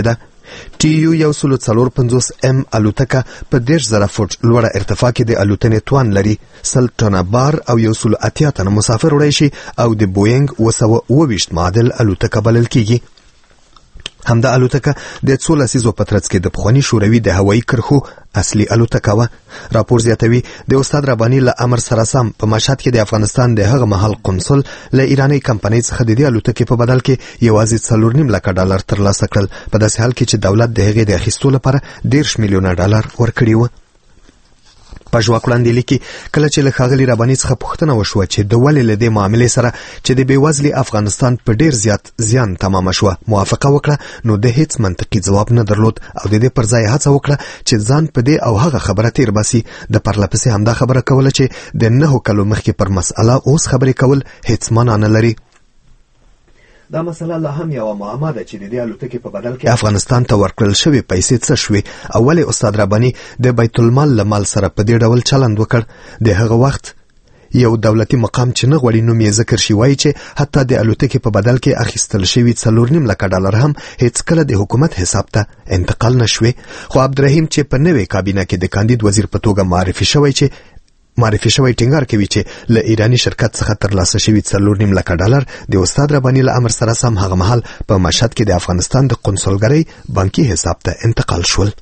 Speaker 20: TU 150 M الوتکه په 10,000 فوټ لوړه ارتفاع کې د الوتنې توان لري. 100 ټنه بار او 180 تنه مسافر وړي شي او د بوینګ 229 معدل الوتکه بلل کیږي. همدا الوتکه د 14 لسیزو په ترڅ کې د پخوانی شوروي د هوایي کرښو اصلي الوتکه و. راپور زیاتوي د استاد رباني له امر سره سم په مشهد کې د افغانستان د هغه مهال قنصل له ایرانی کمپنۍ څخه د دې الوتکې په بدل کې یوازې 4.5 لک ډالر ترلاسه کړل، په داسې حال کې چې دولت د هغې د اخیستو لپاره 10 میلیونه ډالر ورکړي و. په ژواک وړاندې لیکي کله چې له ښاغلي رباني څخه پوښتنه وشوه چې د ولې له دې معاملې سره چې د بېوزلي افغانستان په ډیر زیات زیان تمامه شوه موافقه وکړه، نو د هیڅ منطقي ځواب نه درلود او د دې پر ځای هڅه وکړه چې ځان په دې او هغه خبره تیر باسي. د پرلپسې همدا خبره کوله چې د 9 کلو مخکې پر مسأله اوس خبرې کول هیڅ معنا نه لري. دا مسله لا هم یو معما ده چې د دې الوتکې په بدل کې افغانستان ته ورکړل شوی پیسې څه شوې او ولې استاد رباني د بیت المال له مال سره په دې ډول چلند وکړ. د هغه وخت یو دولتي مقام چې نه غوړي نوم یې ذکر شي وایي چې حتی د الوتکې په بدل کې اخیستل شوي 4.5 لک ډالر هم هیڅ کله د حکومت حساب ته انتقال نشوي. خو عبدالرحیم چې په نوې کابینه کې د کاندید وزیر په توګه معرفي شوی ټینګار کوي چې له ایرانی شرکت څخه ترلاسه شوي 4.5 لک ډالر د استاد رباني له امر سره سم هغه مهال په مشهد کې د افغانستان د قنصلګرۍ بانکي حساب ته انتقال شول.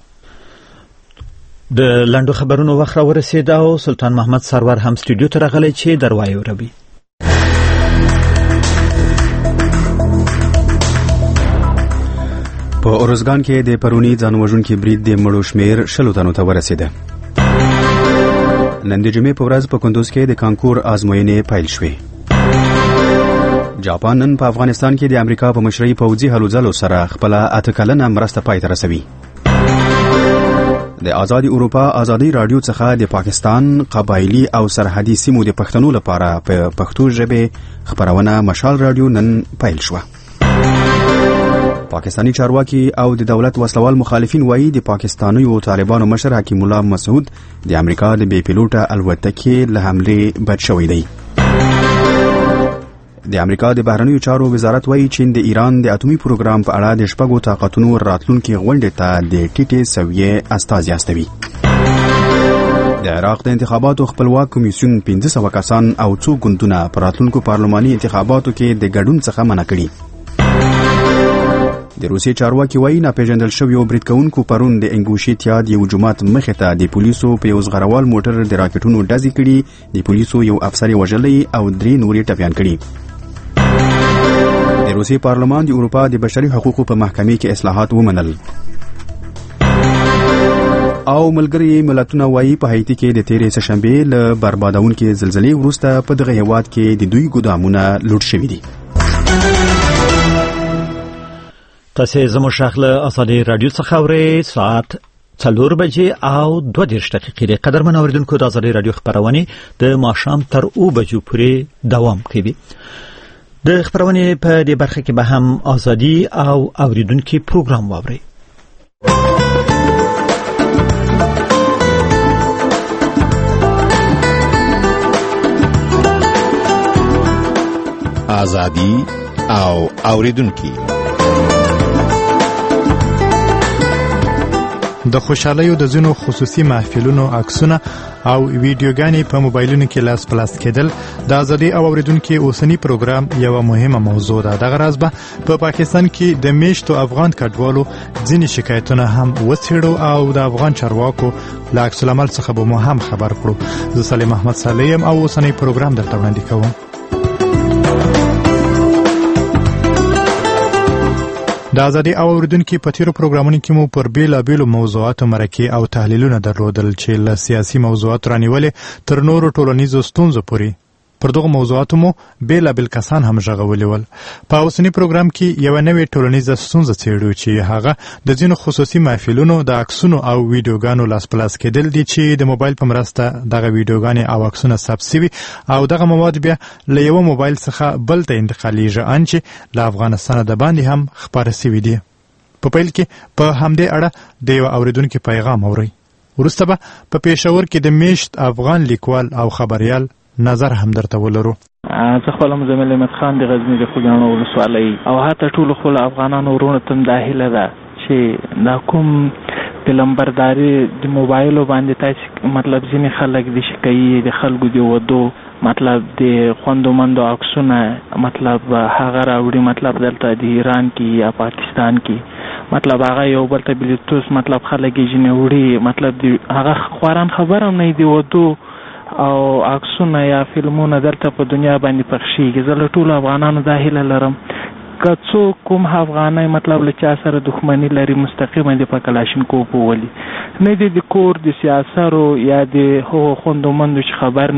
Speaker 1: د لاندو خبرونو وخت راورسید او سلطان محمد سرور هم سټوډیو ته راغلی چې دروایي وروي.
Speaker 2: په اورزګان کې د پرونی ځانوژونکي برید د مړو شمیر 10 تنو ته ورسیده. نن د جمعې په ورځ په کندوز کې د کانکور ازموینې پیل شوې. جاپان نن په افغانستان کې د امریکا په مشرۍ پوځي هلو ځلو سره خپل 8 کلنه مرسته پای ته رسوي. د آزادي اروپا آزادي رادیو څخه د پاکستان قبایلی او سرحدي سیمو د پښتنو لپاره په پښتو ژبه خبرونه مشال رادیو نن پیل شوه. پاکستانی چارواکي او د دولت وسلوال مخالفین وایي د پاکستانیو طالبانو مشر حکیم الله مسعود د امریکا د بې پیلوټه الوتکې له حملې بچ شوی دی. د امریکا د بهرنیو چارو وزارت وایي چې د ایران د اټومي پروګرام په اړه د شپږو طاقتونو راتلونکي غونډې ته د ټیټې سویې استازي استوي. د عراق د انتخاباتو خپلواک کمیسیون 1500 کسان او څو ګوندونه په راتلونکو پارلماني انتخاباتو کې د ګډون څخه منع کړي. د روسیې چارواکي وایي ناپېژندل شویو برید کوونکو پرون د انګوشیت یاد یو جماعت مخې ته د پولیسو په یو زغروال موټر د راکټونو ډزې کړي، د پولیسو یو افسر وژلی او 3 نور ټپیان کړي. د روسیې پارلمان د اروپا د بشري حقوقو په محکمې کې اصلاحات ومنل. او ملګري ملتونه وایي په هایتي کې د تیرې سهشنبې له بربادونکې زلزلې وروسته په دغه هیواد کې د دوی ګودامونه لوټ شوي دي.
Speaker 1: تاسې زموږ غږ له آزادي رادیو څخه اورئ. ساعت 4 بجې او 22 دقیقې د قدرمن اوریدونکو د آزادي رادیو خبرونه د ماښام تر 2 بجو پورې دوام کوي. د خبرونه په دې برخه کې به هم آزادي او اوریدونکو پروګرام واوري.
Speaker 6: آزادي او اوریدونکو
Speaker 21: د خوشحالیو د ځینو خصوصي محفلونو عکسونه او ویډیوګانې په موبایلونو کې لاس پلاس کېدل د آزادي او اوریدونکو اوسنی پروګرام یو مهمه موضوع ده. دغه راز به په پاکستان کې د میشتو افغان کډوالو ځینې شکایتونه هم وڅېړو او د افغان چارواکو له عکس العمل څخه به مو هم خبر کړو. زه سلیم احمد صالح او اوسنی پروګرام درته وړاندې کوم. د آزادي او اوریدونکو په تیرو پروګرامونو کې مو پر بیلابیلو موضوعاتو مرکې او تحلیلونه درلودل چې له سیاسي موضوعاتو رانیولې تر نورو ټولنیزو ستونزو پورې. پر دغه موضوعاتو مو بیلابیل کسان هم ژغولي ول. په اوسنی پروګرام کې یو نوې ټولنیزه ستونزه څېړو چې هغه د ځینو خصوصي محفلونو د عکسونو او ویډیوګانو لاس پلاس کېدل دي چې د موبایل په مرسته دغه ویډیوګانې او عکسونه ثبت شوي او دغه مواد بیا له یو موبایل څخه بل ته انتقالیږي ان چې له افغانستان د باندې هم خبره شوي دي. په پیل کې په همدې اړه د یو اوریدونکو پیغام اورئ. وروسته به په پېښور کې د میشت افغان لیکوال او خبريال نظر هم درته ولرو.
Speaker 22: زه خپل مزمل احمد خان د غزنی د خوګانو ولسوالۍ او هاته ټول خپل افغانانو ورونو ته د هیله ده
Speaker 4: چې دا کوم فلمبرداري د موبایل باندې تاسو مطلب ځینې خلک د شکایي د خلکو دی ودو مطلب د خوندومندو عکسونه مطلب هغه راوړي مطلب دلته د ایران کې یا پاکستان کې مطلب هغه یو بل ته بلیتوس مطلب خلک یې جنې وړي مطلب دی هغه خواران خبر هم نه دی ودو او عکسونه یا فلمونه دلته په دنیا باندې پخشيږي زه له ټولو افغانانو دا هیله لرم که څوک کوم افغانۍ مطلب له چا سره دښمني لري مستقیما د په کلاشینکوف وولي نه د کور د سیاسرو یا د هغو خوندومندو چې خبر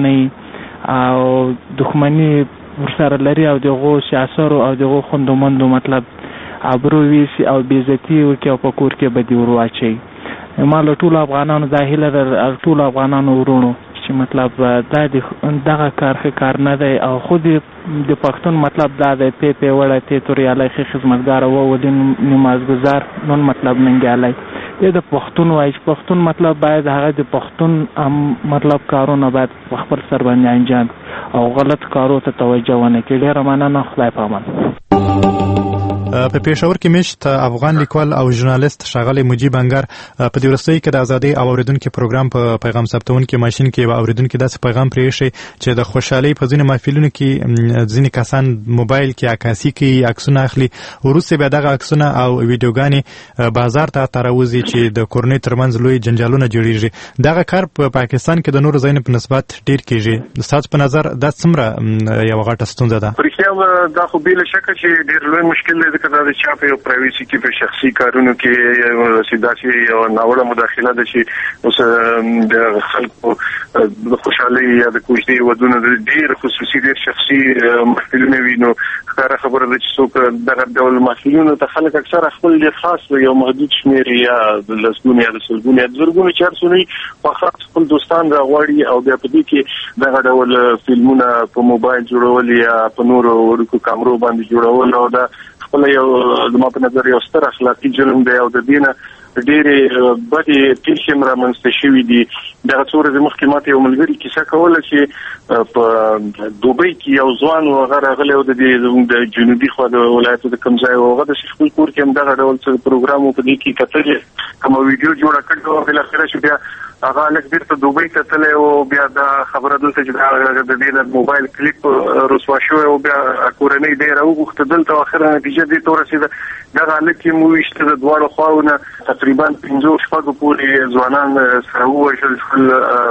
Speaker 4: نه او دښمني ورسره لري او دغو سیاسرو او دغو خوندومندو مطلب ابرو ویسي او بیزتي وکړي او په کور کې به دې ور واچوي ما له ټولو افغانانو دا هیله لرم ټولو افغانانو ورونو چې مطلب دا دغه کار ښه کار نه دی او خود د پښتون مطلب دا دی پی وړی تی توریالی ښه خدمتګاره وولي نمازګزار نون مطلب ننګیالی یا د پښتون وایي چې پښتون مطلب باید هغه د پښتون مطلب کارونه باید په خپل سر باندې انجام او غلط کارو ته توجه ونه کړي ډېره مننه خدای په امان
Speaker 21: په پېښور کې مشت افغان لیکوال او ژورنالیست ښاغلی مجیب انګر په دې وروستیو کې د ازادۍ او اورېدونکي پروګرام په پیغام ثبتونکي ماشین کې یو اورېدونکي داسې پیغام پرېښی چې د خوشحالۍ په ځینې محفلونو کې ځینې کسان موبایل کې عکاسي کوي عکسونه اخلي وروسته بیا دغه عکسونه او ویډیوګانې بازار ته راوځي چې د کورنۍ ترمنځ لوی جنجالونه جوړېږي دغه کار په پاکستان کې د نورو ځایونو په نسبت ډېر کېږي ستاسو په نظر دا څومره یوه غټه ستونزه ده
Speaker 22: رښتیا دا خو بې له شکه چې ډېر لوی مشکل دی ځکه دا د چا په یو پرایویسي کې په شخصي کارونو کې داسې یو ناوړه مداخله ده چې اوس د خلکو د خوشحالۍ یا د کوژدې ودونه ډېر خصوصي ډېر شخصي محفلونه وي نو ښکاره خبره ده چې څوک دغه ډول محفلونو ته خلک اکثره خپل ډېر خاص یو محدود شمېر یا د لسګونو یا د سلګونو یا د زرګونو چې هر څونه وي په خاص خپل دوستان راغواړي او بیا په دې کې دغه ډول فلمونه په موبایل جوړول یا په نورو وړوکو کامرو باندې جوړول او دا خپل یو زما په نظر یو ستر اخلاقي جرم دی او د دې نه ډېرې بدې پیښې هم رامنځته شوي دي دغه څو ورځې مخکې ماته یو ملګري کیسه کوله چې په دوبۍ کې یو ځوان و هغه راغلی و د دې د جنوبي خوا د ولایتو د کوم ځای و هغه د خپل کور کې هم دغه ډول څه پروګرام و په دې کې کتلې کومه ویډیو جوړه کړې وه بالاخره چې بیا هغه هلک بېرته دوبۍ ته تللی و بیا دا خبره دلته چې د دې نه موبایل کلیپ رسوا شوی و بیا کورنۍ ډېره وغوښته دلته او اخره نتیجه دې ته ورسېده دغه هلک یې وویشته د دواړو خواونه تقریبا 5-6 پورې ځوانان سره ووژل شول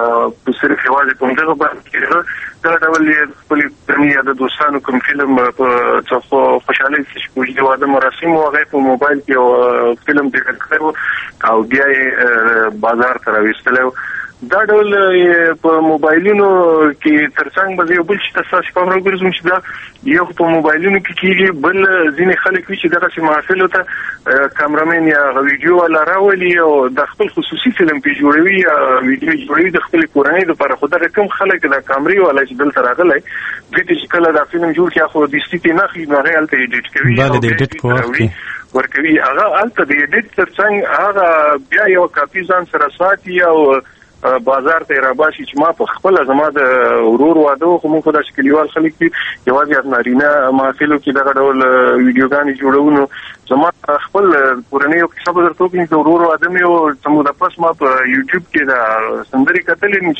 Speaker 22: په صرف یوازې په همدغه باندې کې دغه ډول یې خپلې کورنۍ یا د دوستانو کوم فلم په خوشحالۍ چې کوژدې واده مراسم و هغه یې په موبایل کې یو فلم ډیټ کړی و او بیا یې بازار ته راویستلی و دا ډول په موبایلونو کې ترڅنګ به یو بل شي تاسو په اړه وګورئ چې دا یو په موبایلونو کې کېږي بل ځینې خلک وي چې دغه محافلو ته کامرامین یا ویډیو والا راولي او د خپل خصوصي فلم په جوړوي یا ویډیو جوړوي د خپل کورنۍ لپاره خو دغه کم خلک د کامرې والا چې دلته راغلی دوی چې کله دا فلم جوړ کړي خو د ستې نه خي هغه الته ایډیټ کوي
Speaker 21: بله د ایډیټ په وخت کې
Speaker 22: ورکوي هغه الته د ایډیټ ترڅنګ هغه بیا یو کاپي ځان سره ساتي او بازار ته راباشي چې ما په خپل زما د ورور واده خو موږ د شکلیوال خلک دي یوازې نارینه محفلو کې دغه ډول ویډیوګانې جوړونو زما خپل کورنۍ یو کیسه به درته وکړم چې ورور واده مې و څه موده پس ما په یوټیوب کې د سندرې کتلې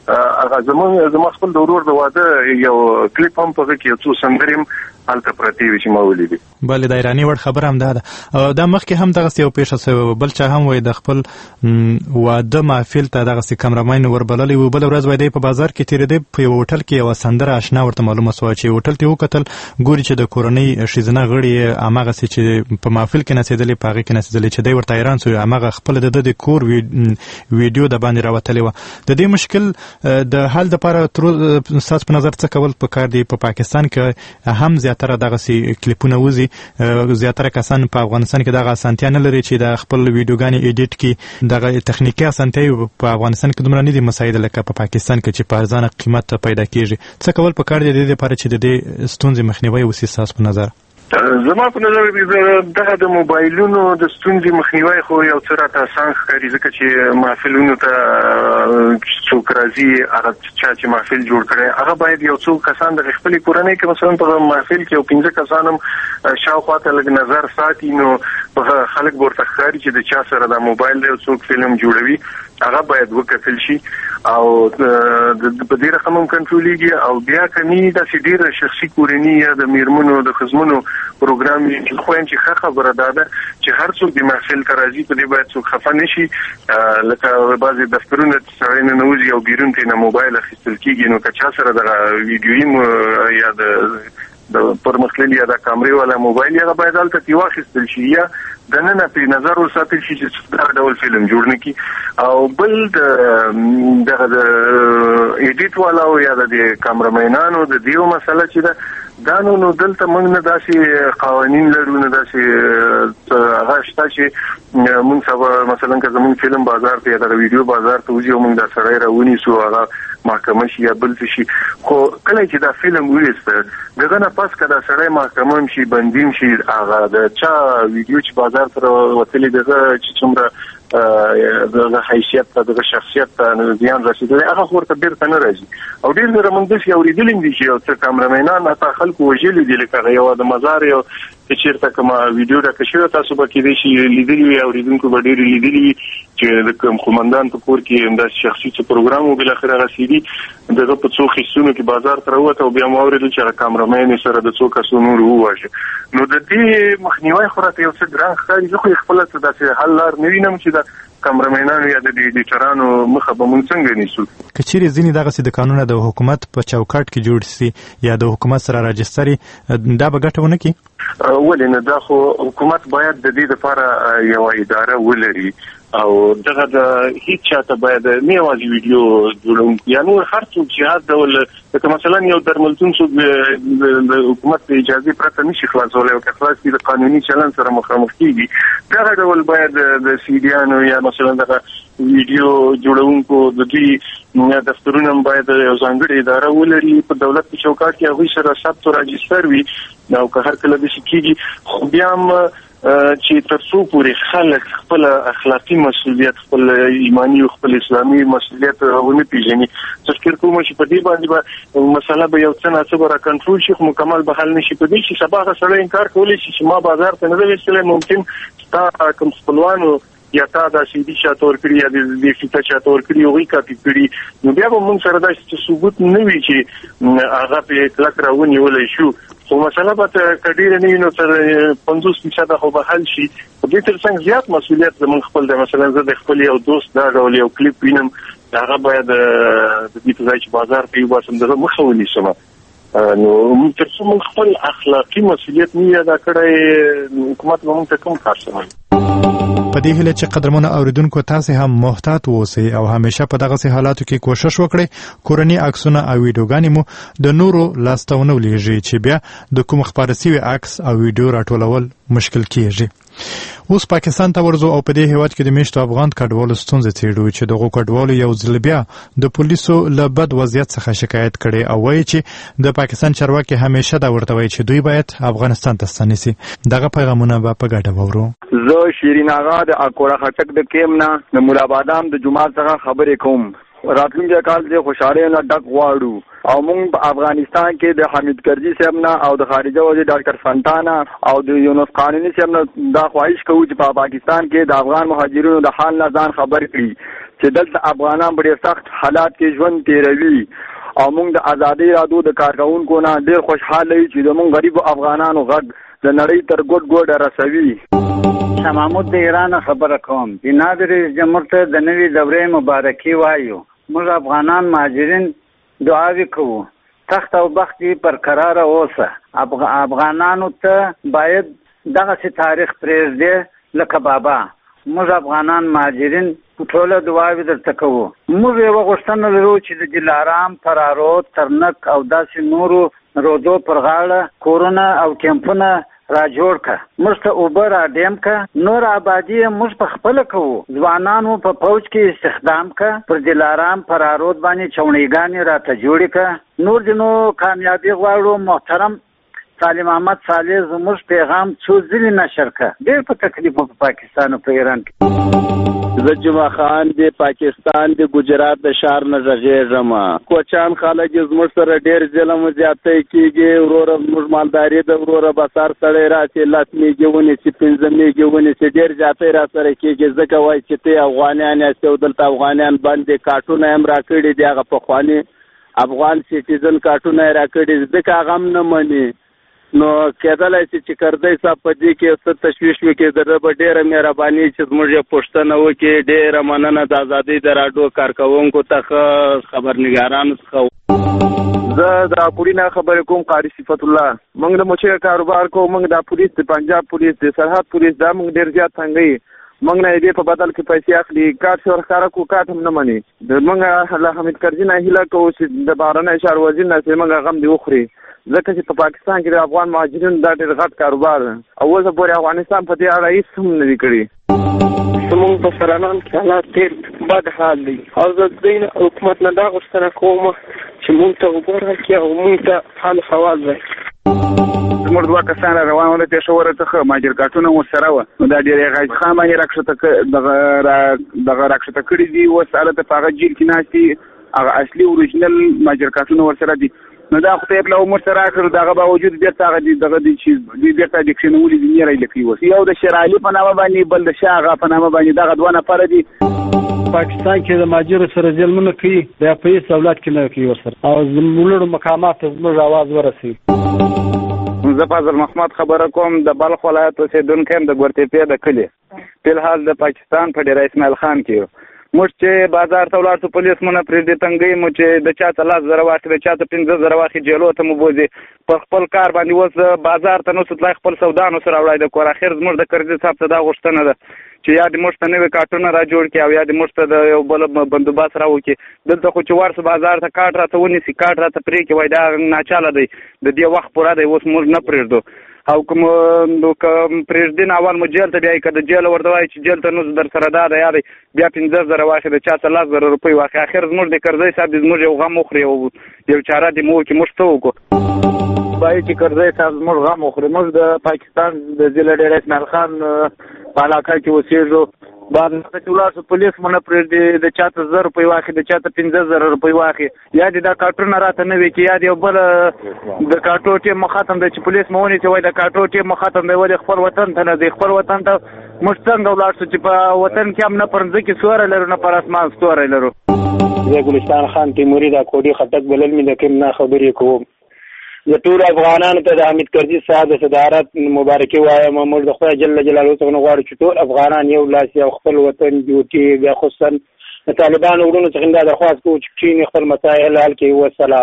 Speaker 22: چې زما خپل د ورور د واده یو کلیپ هم په هغه کې یو څو سندرې هم هلته پرتې وي چې ما ولیدې
Speaker 21: بلې د ایراني وړ خبره هم دا ده دا مخکې هم دغسې یو پیښه شوې بل چا هم وایي د خپل واده محفل ته دغسې کمرمین وربللی و بله ورځ وایي دی په بازار کې تېرېدی په یو هوټل کې یوه سندره اشنا ورته معلومه سوه چې هوټل ته یې وکتل ګوري چې د کورنۍ ښځینه غړي یې هماغسې چې په محفل کې نڅېدلې په هغې کې نڅېدلې چې دی ورته حیران سو هماغه خپله د ده د کور ویډیو د باندې راوتلې وه د دې مشکل د حل دپاره ستاسو په نظر څه کول پکار دی په پاکستان کې هم زیاتره دغسې کلیپونه وځي زیاتره کسان په افغانستان کې دغه اسانتیا نه لري چې د خپل ویډیوګانې ایډیټ کړي دغه تخنیکي اسانتیاوې په افغانستان کې دومره نه دي مساعده لکه په پاکستان کې چې په ارزانه قیمت پیدا کېږي څه کول پکار دی د دې لپاره چې د دې ستونزې مخنیوی وشي ستاسو په نظر
Speaker 22: زما په نظر دغه د موبایلونو د ستونزې مخنیوی خو یو څه راته اسان ښکاري ځکه چې محفلونو ته څوک راځي هغه چا چې محفل جوړ کړی هغه باید یو څو کسان د خپلې کورنۍ کې مثلا په محفل کې یو 15 کسان هم شاوخوا ته لږ نظر ساتي نو خلک ورته ښکاري چې د چا سره د موبایل دی او څوک فلم جوړوي هغه باید وکتل شي او په دې رقم هم کنټرولېږي او بیا کمی داسې ډېره شخصي کورني یا د میرمنو د ښځمنو پروګرام یې خو چې ښه خبره ده چې هر څوک د محفل ته راځي په دې باید څوک خفه نه شي لکه بعضې دفترونه سړی ننوځي او بیرون ترې نه موبایل اخیستل کېږي نو که چا سره دغه ویډیویي یا د پرمختللي یا د کامرې والا موبایل هغه باید هلته ترې واخیستل شي یا دننه پرې نظر وساتل شي چې دغه ډول فلم جوړ نه کړي او بل دغه د ایډیټ والا او یا د کامرمینانو د دیو مسله چې ده دا نو دلته موږ نه داسې قوانین لرو نه داسې هغه شته چې موږ سبا مثلا که زموږ فلم بازار ته یا د ویډیو بازار ته وځي او موږ دا سړی راونیسو هغه محکمه شي یا بل څه شي خو کله چې دا فلم وایسته دغه نه پس که دا سړی محکمه شي بندیم شي هغه د چا ویډیو چې بازار ته وتلی دغه چې څومره دغه حیثیت ته دغه شخصیت ته زیان رسېدلی هغه خو ورته بیرته نه راځي او ډېر ځله موږ داسې اورېدلي هم دي چې یو څه کامرمینان حتی خلکو وژلي دي لکه هغه یوه د مزار یو چې چېرته کومه ویډیو ډکه شوې تاسو به کېدای شي لیدلي وي اورېدونکو به ډېرې لیدلي وي چې د کوم قومندان په کور کې همداسې شخصي څه پروګرام و بالاخره هغه سیدي دغه په څو حصونو کې بازار ته راووت او بیا مو اورېدل چې هغه کامرمین یې سره د څو کسو نور وواژه نو د دې مخنیوی خو راته یو څه ګران ښکاري زه خو یې خپله څه داسې حل لار نه وینم چې د کامرمینانو یا د ایډیټرانو مخه به مونږ څنګه نیسو
Speaker 21: که چیرې ځینې دغسې د قانونه د حکومت په چوکاټ کې جوړ سي یا د حکومت سره راجستر دا به ګټه ونه کړي
Speaker 22: ولې نه دا خو حکومت باید د دې لپاره یوه اداره ولري او دغه د هیڅ چاته باید نه یوازې ویډیو جوړونکي یا نور هر څوک چې هر ډول لکه مثلا یو درملتون څوک د حکومت په اجازې پرته نشي خلاصولی او که خلاص کړي د قانوني چلن سره مخامخ کېږي دغه ډول باید د سیډیانو یا مثلا دغه ویډیو جوړونکو د دوی دفترونه هم باید یو ځانګړې اداره ولري په دولت په چوکاټ کې هغوی سره ثبت و راجستر وي او که هر کله داسې کېږي خو بیا هم چې تر څو پورې خلک خپل اخلاقي مسؤلیت خپل ایمانی او خپل اسلامي مسؤلیت ونه پیژني تفکر کوم چې په دې باندې به مسله به یو څه ناڅه به را کنټرول شي خو مکمل به حل نشي په دې چې سبا هغه سړی انکار کولی شي چې ما بازار ته نه دی ویستلی ممکن ستا کوم خپلوانو یا تا دا سیدي چاته ورکړي یا د فیته چاته ورکړي هغوی کاپي کړي نو بیا به مونږ سره داسې ثبوت نه وي چې هغه پرې کلک راونیولی شو خو مسله به که ډېره نه وي نو تر 50% خو به حل شي په دې تر څنګ زیات مسؤلیت زموږ خپل دی مثلا زه د خپل یو دوست دا ډول یو کلیپ وینم هغه باید د دې په ځای چې بازار ته یې وباسم دغه مخه ونیسم نو تر څو موږ خپل اخلاقي مسؤلیت نه وي ادا کړی حکومت به موږ ته کوم کار شوی
Speaker 21: په دې هیله چې قدرمنو اوریدونکو تاسو هم محتاط اوسئ او همیشه په دغه حالاتو کې کوشش وکړئ کورني عکسونه او ویډیوګانې مو د نورو لاسته ونه ولېږئ چې بیا د کوم خپاره سوي عکس او ویډیو راټولول مشکل کیږي اوس پاکستان ته ورځو او په دې هیواد کې د میشتو افغان کډوالو ستونزې څېړو چې دغه کډوالو یو ځل بیا د پولیسو له بد وضعیت څخه شکایت کړي او وایي چې د پاکستان چارواکي همیشه دا ورته وایي چې دوی باید افغانستان ته ستنیسي دغه پیغامونه به په ګډه واورو
Speaker 3: زه شیرین آغا د اکوړه خټک د کیم نه د مولا بادام د جمعات څخه خبرې کوم راتلونکي کال د خوشاله نه ډک غواړو او موږ په افغانستان کې د حمید کرزي صاحب نه او د خارجه وزیر ډاکټر سنتانا او د یونس قانوني صاحب نه دا خواهش کوو چې په پاکستان کې د افغان مهاجرینو د حال نه ځان خبر کړي چې دلته افغانان ډېر سخت حالات کې ژوند تیروي او موږ د ازادۍ رادو د کارکونکو نه ډېر خوشحاله یو چې د موږ غریب افغانانو غږ د نړۍ تر ګوټ رسوي
Speaker 5: شاه محمود د ایران خبره کوم جناب رئیس جمهور ته د نوي دورې مبارکي وایو موږ افغانان مهاجرین دعاوې کوو تخت او بخت پر قرار اوسه افغانانو ته باید دغه تاریخ پرېږدي لکه بابا موږ افغانان مهاجرین ټول دعاوې درته کوو موږ یو غوښتنه لرو چې د دلارام فرارود ترنک او داسې نورو روزو پر غاړه کورونه او کمپونه را جوړ کا موږ ته اوبه را ډیم کا نور آبادی موږ په خپل کوو ځوانانو په فوج کې استخدام کا پر دلارام فرارود باندې چونېګانې را ته جوړې کا نور دنو کامیابی غواړو محترم سالم احمد صالح زموږ پیغام څو ځلې نشر کړ. ډېر په تکلیف په پاکستان او په ایران کې.
Speaker 8: زه جمعه خان د پاکستان د ګجرات د شهر نه غږیږم. کوچان خلک زموږ سره ډېر ظلم زیاتی کېږي. وروره زموږ مالداري د وروره بسار سړی راسي 10 میږي ونیسي 15 میږي ونیسي ډېر زیاتی را سره کېږي. ځکه وایي چې ته افغانیان یاست او دلته افغانیان باندې کارټونه هم راکړي دي. هغه پخواني افغان سیټیزن کارټونه یې راکړي ځکه هغه هم نه مني. نو کېدلی شي چې کردی صاحب په دې کې څه تشویش وکړي. د ده به ډېره مهرباني چې زموږ یې پوښتنه وکړي. ډېره مننه د ازادۍ د راډیو کارکوونکو ته خبرنګارانو څخه.
Speaker 3: زه د پوری نه خبرې کوم قاری صفت الله. موږ د موچې کاروبار کوو. موږ د پولیس د پنجاب پولیس د سرحد پولیس دا موږ ډېر زیات څنګه موږ نه دې په بدل کې پیسې اخلي. کارت شو ښکاره کو کارت هم نه مني. د موږ له حمید کرزي نه هیله کوو چې د بهرنی چارو وزیر نه چې موږ غم دې وخوري. ځکه چې په پاکستان کې د افغان مهاجرینو دا ډېر غټ کاروبار او اوسه پورې افغانستان په دې اړه هېڅ هم نه دي کړي.
Speaker 9: زموږ په سرانان کې حالات ډېر بد حال دی او زه د دې حکومت نه دا غوښتنه کوم چې موږ ته اوبه راکړي او موږ ته حال حوال راکړي.
Speaker 3: زموږ 2 کسان را روان ول پېښور څخه مهاجر کارتونه ورسره وه. نو دا ډېر غازي خان باندې دغه راکښته کړي دي. اوس هلته په هغه جیل کې ناست دي. هغه اصلي اوریجنل مهاجر کارتونه ورسره دي. نو دا خدای په عمر سره راکړ. دغه باوجود بیرته هغه دغه دي چې دوی بیرته د کښینولي دي نه لیکي. اوس یو د شیر علي په نامه باندې بل د شاه آغا په نامه باندې دغه 2 نفر دي.
Speaker 23: پاکستان کې د مهاجرو سره ظلمونه کوي. بیا په هېڅ دولت کې نه کوي ورسره او زموږ مقامات ته زموږ اواز ورسوي.
Speaker 3: زه فضل محمد خبره کوم د بلخ ولایت اوسېدونکی یم د ګورتېپې د کلي. فلحال د پاکستان په ډېره اسماعیل خان کې موږ چې بازار ته ولاړ شو پولیس مو نه پرېږدي. تنګوي مو چې د چا ته 10,000 واخلي د چا ته 15,000 واخلي جیلو ته مو بوځي. په خپل کار باندې اوس بازار ته نوسو تلای خپل سودانو سره وړای د کور. اخر زموږ د کرزي صاحب ته دا غوښتنه ده چې یا د موږ ته نوي کارټونه را جوړ کړي او یا د موږ ته د یو بل بندوبست را وکړي. دلته خو چې ورسو بازار ته کارټ راته ونیسي کارټ راته پرې کړي وایي دا ناچاله دی د دې وخت پوره دی اوس موږ نه پرېږدو. او کوم پرېږدي اول مو جیل ته بیایي که د جیل ورته وایي چې جیل ته نوځو در سره دا دی یا دی بیا 15,000 واخلي د چا ته 10,000 روپۍ واخلي. اخر زموږ د کرزی صاحب د زموږ یو غم وخوري او یو چاره دې مو وکړي. موږ څه وکړو وایي چې کرزی صاحب زموږ غم وخوري. موږ د پاکستان د ضلع ډېر اسماعیل خان په علاقه کې اوسېږو. بعد چې ولاړ شو پولیس مو نه پرېږدي. د چا ته 1000 روپۍ واخلي د چا ته 15,000 روپۍ واخلي. یا دې دا کارټونه راته نه وي کې یا دې یو بل د کارټو ټیم مو ختم دی چې پولیس مو ونیسي وایي د کارټو ټیم مو ختم دی ولې خپل وطن ته نه ځي. خپل وطن ته موږ څنګه ولاړ شو چې په وطن کې هم نه پر ځمکې ستوری لرو نه پر اسمان ستوری لرو.
Speaker 9: زه ګلستان خان تیموري د کوډي خټک بلل مې د کوم نه خبرې کوم. زه ټول افغانانو ته د حمید کرزي صاحب د صدارت مبارکي وایم. موږ د خدای جل جلاله څخه غواړو چې ټول افغانان یو لاس یو خپل وطن جوړ کړي. بیا خصوصا د طالبانو وروڼو څخه دا درخواست کوو چې کښېني خپل مسایل حل کړي.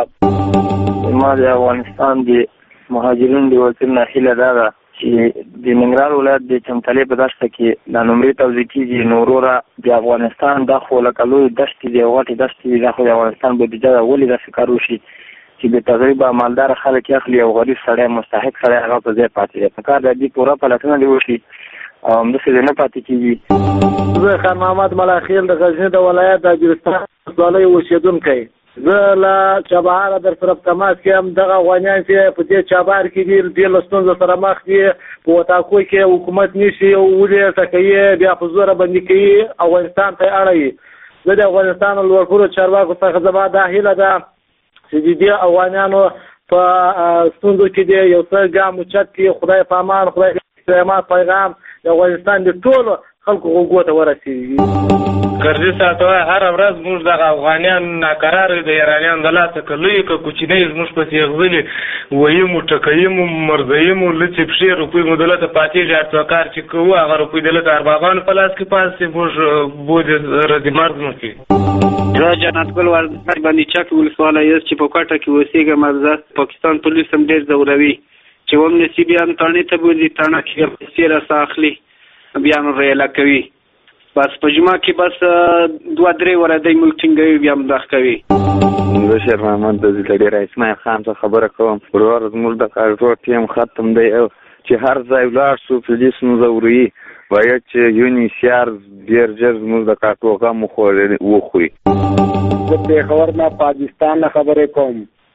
Speaker 9: والسلام.
Speaker 8: ما د افغانستان د مهاجرینو د وزیر نه هیله دا ده چې د ننګرهار ولایت د چمتلې په دښته کې دا نمرې توزیع کېږي. نو وروره د افغانستان دا خو لکه لویې دښتې دي او غټې دښتې دي. دا خو د افغانستان بودیجه ده. ولې داسې کار وشي چې د تقریبا مالدار خلک اخلي او غریب سړی مستحق سړی هغه په ځای پاتې دی. په کار د دې پوره پلټنه دې وشي او همداسې نه پاتې کېږي.
Speaker 9: زه خان محمد ملاخیل د غزني د ولایت د اجرستان ولسوالۍ اوسېدونکی. زه له چابهاره در سره په تماس کې هم دغه افغانیان چې په دې چابهار کې دي ډېر له ستونزو سره مخ دي. په وطاکو کې حکومت نیسي او ولې ټکوي بیا په زوره بندي کوي افغانستان ته اړوي. زه د افغانستان لوړپوړو چارواکو څخه زما دا هیله ده چې د دې افغانانو په ستونزو کې دی یو څه ګام اوچت کړي. خدای په امان خدای د پیغام د افغانستان د ټولو خلکو غوږو ته ورسېږي. کرزي صاحب ته هره ورځ موږ دغه افغانیان ناقراره د ایرانیانو د لاسه که لوی که کوچنی زموږ پسې غځلي ویمو ټکویمو مرزویمو لڅې پښې روپۍ مو دلته پاتېږي. هر څه کار چې کوو هغه روپۍ دلته اربابانو په لاس کې پاتې موږ بودې ردمرز مو کوي.
Speaker 8: زه جنت ګل وردګ باندې چک ولسوالۍ چې په کوټه کې اوسېږم. زه پاکستان پولیس هم ډېر ځوروي چې وم نصیبي هم تڼۍ ته بوځي تڼه کې پیسې راسه اخلي بیا مو ریله کوي. بس په جمعه کې بس 2-3 ورځې ملک ټینګوي بیا مداخ کوي. زه شیر محمد د ضلع اسماعیل خان څخه خبره کوم. ورور زموږ د کارټو ټیم ختم دی چې هر ځای ولاړ شو پولیس مو ځوروي. باید چې یونیسیار ډېر ژر زموږ د کارټو غم وخوري.
Speaker 9: زه پېښور نه پاکستان نه خبرې کوم.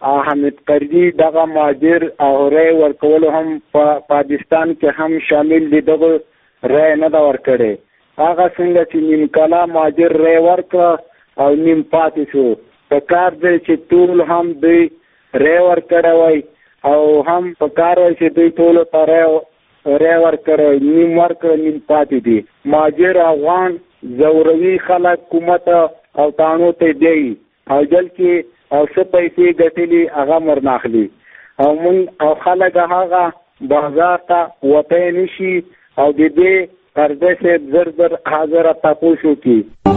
Speaker 10: حمید قرضي دغه مهاجر او رای ورکول هم په پاکستان کې هم شامل دي، دغه رای نه دا ورکړي. هغه څنګه چې نیم کاله مهاجر رای ورکړه او نیم پاتې شو، په کار دی چې ټول هم دوی رای ورکړی وای او هم په کار وای چې دوی ټولو ته رای ورکړی، نیم ورکړه نیم پاتې دي. مهاجر افغان زوروي خلک حکومت او تانو ته دی او جل کې او څه پیسې ګټلي هغه مرناخلي او مونږ او خلک هغه بازار ته وته نشي او د دې قرضه صاحب زر حاضر تاسو کی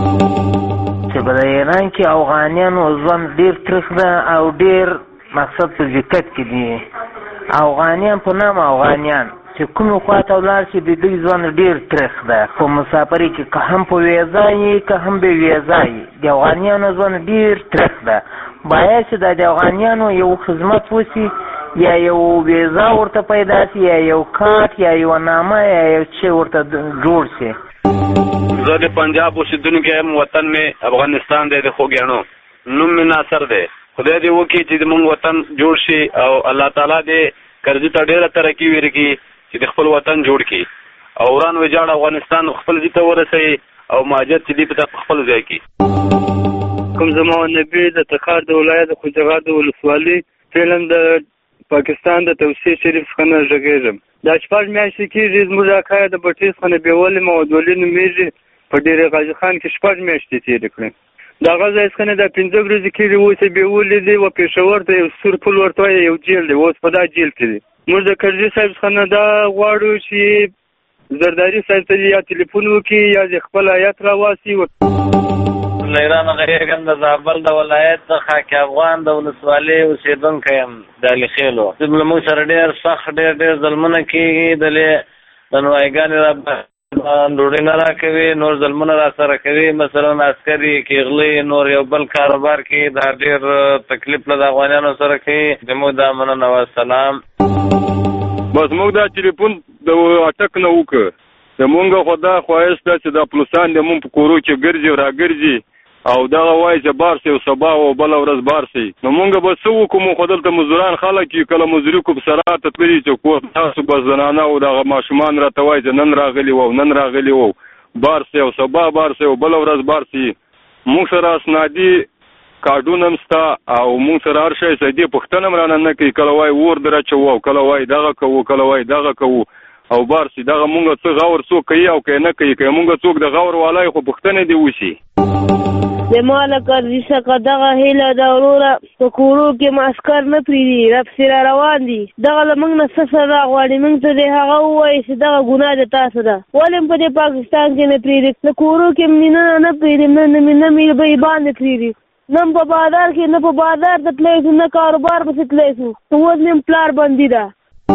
Speaker 12: چې په ایران کې افغانانو ژوند ډیر ترخ ده او ډیر مقصد په دقت کې دي. افغانان په نام افغانان چې کوم خواته ولاړ شي د دوی ژوند ډیر ترخ ده. په مسافرۍ کې که هم په ویزا یې که هم به ویزا یې د افغانانو ژوند ډیر ترخ ده. باید چې د افغانانو یو خدمت وسی یا یو ویزا ورته پیدا شي یا یو کارت یا یو نامه یا یو څه ورته جوړ شي.
Speaker 13: زه د پنجاب اوسېدونکی یم، وطن مې افغانستان دی، د خوږیاڼو نوم مې ناصر دی. خدای دې وکړي چې زموږ وطن جوړ شي او الله تعالی دې کرزي ته ډېره ترقي ورکړي چې د خپل وطن جوړ کړي او وران ویجاړ افغانستان خپل ځای ته ورسوي او مهاجر چې دی په خپل ځای کې.
Speaker 24: کوم زما نبی د تخار د ولایت د خوجغا د ولسوالۍ فلم د پاکستان د توسعې شریف څخه نه غږېږم. دا شپږ میاشتې کېږي زموږ اکا د بټۍ څخه نه بېولې مودولي نومېږي، په ډېرې غازي خان کې شپږ میاشتې تېرې کړې. د هغه ځای څخه نه دا 15 ورځې کېږي اوس یې بېولې دي و پېښور ته یو سور پل ورته وایي یو جیل دی، اوس په دا جیل کې دي. موږ د کرزي صاحب څخه نه دا غواړو چې زرداري صاحب ته یا تلیفون وکړي یا د خپل هیات راواسي.
Speaker 25: له ایران غږېږم، د زابل د ولایت د خاک افغان د ولسوالۍ اوسېدونکی یم، د علي-خیلو. زموږ سره ډېر سخت ډېر ظلمونه کېږي، د نوایګانې را ډوډۍ نه راکوي، نور ظلمونه را سره کوي. مثلا عسکري کېغلي نور یو بل کاروبار کې دا ډېر تکلیف له د افغانانو سره کوي. زموږ دا مننه والسلام.
Speaker 26: بس موږ دا ټلیفون د اټک نه وکړ، زمونږ خو دا خواهش ده چې دا پلوسان د مونږ په کورو کې ګرځي او راګرځي او دغه وایي چې بار سي او سبا او بله ورځ بار سي. نو مونږ به څه وکړو؟ خو دلته مزدوران خلک چې کله مزدوري کوم سره ته تللي چې کور تاسو به زنانه او دغه ماشومان راته وایي چې نن راغلي وو نن راغلي وو، بار سي او سبا بار سي او بله ورځ بار سي. مونږ سره اسنادي کارډونه هم شته او مونږ سره هر شی دې پوښتنه هم رانه نه کوي. کله وایي اور در اچوو او کله وایي دغه کوو کله وایي دغه کوو او بار سي. دغه مونږ څه غور څوک کوي او که نه کوي، که مونږ څوک د غور والای خو پوښتنې دې وشي.
Speaker 27: زما له کرزي څخه دغه هیله ده وروره، په کورو کې معسکر نه پرېږدي، راپسې را روان دي. دغه له موږ نه څه سزا غواړي؟ موږ ته دې هغه ووایي چې دغه ګناه د تاسو ده، ولې په دې پاکستان کې نه پرېږدي؟ د کورو کې نه پرېږدي، نه مې به یې باندې پرېږدي، نه په بازار کې نه په بازار ته تللی شو نه کاروبار پسې تللی شو. اوس مې پلار بندي ده.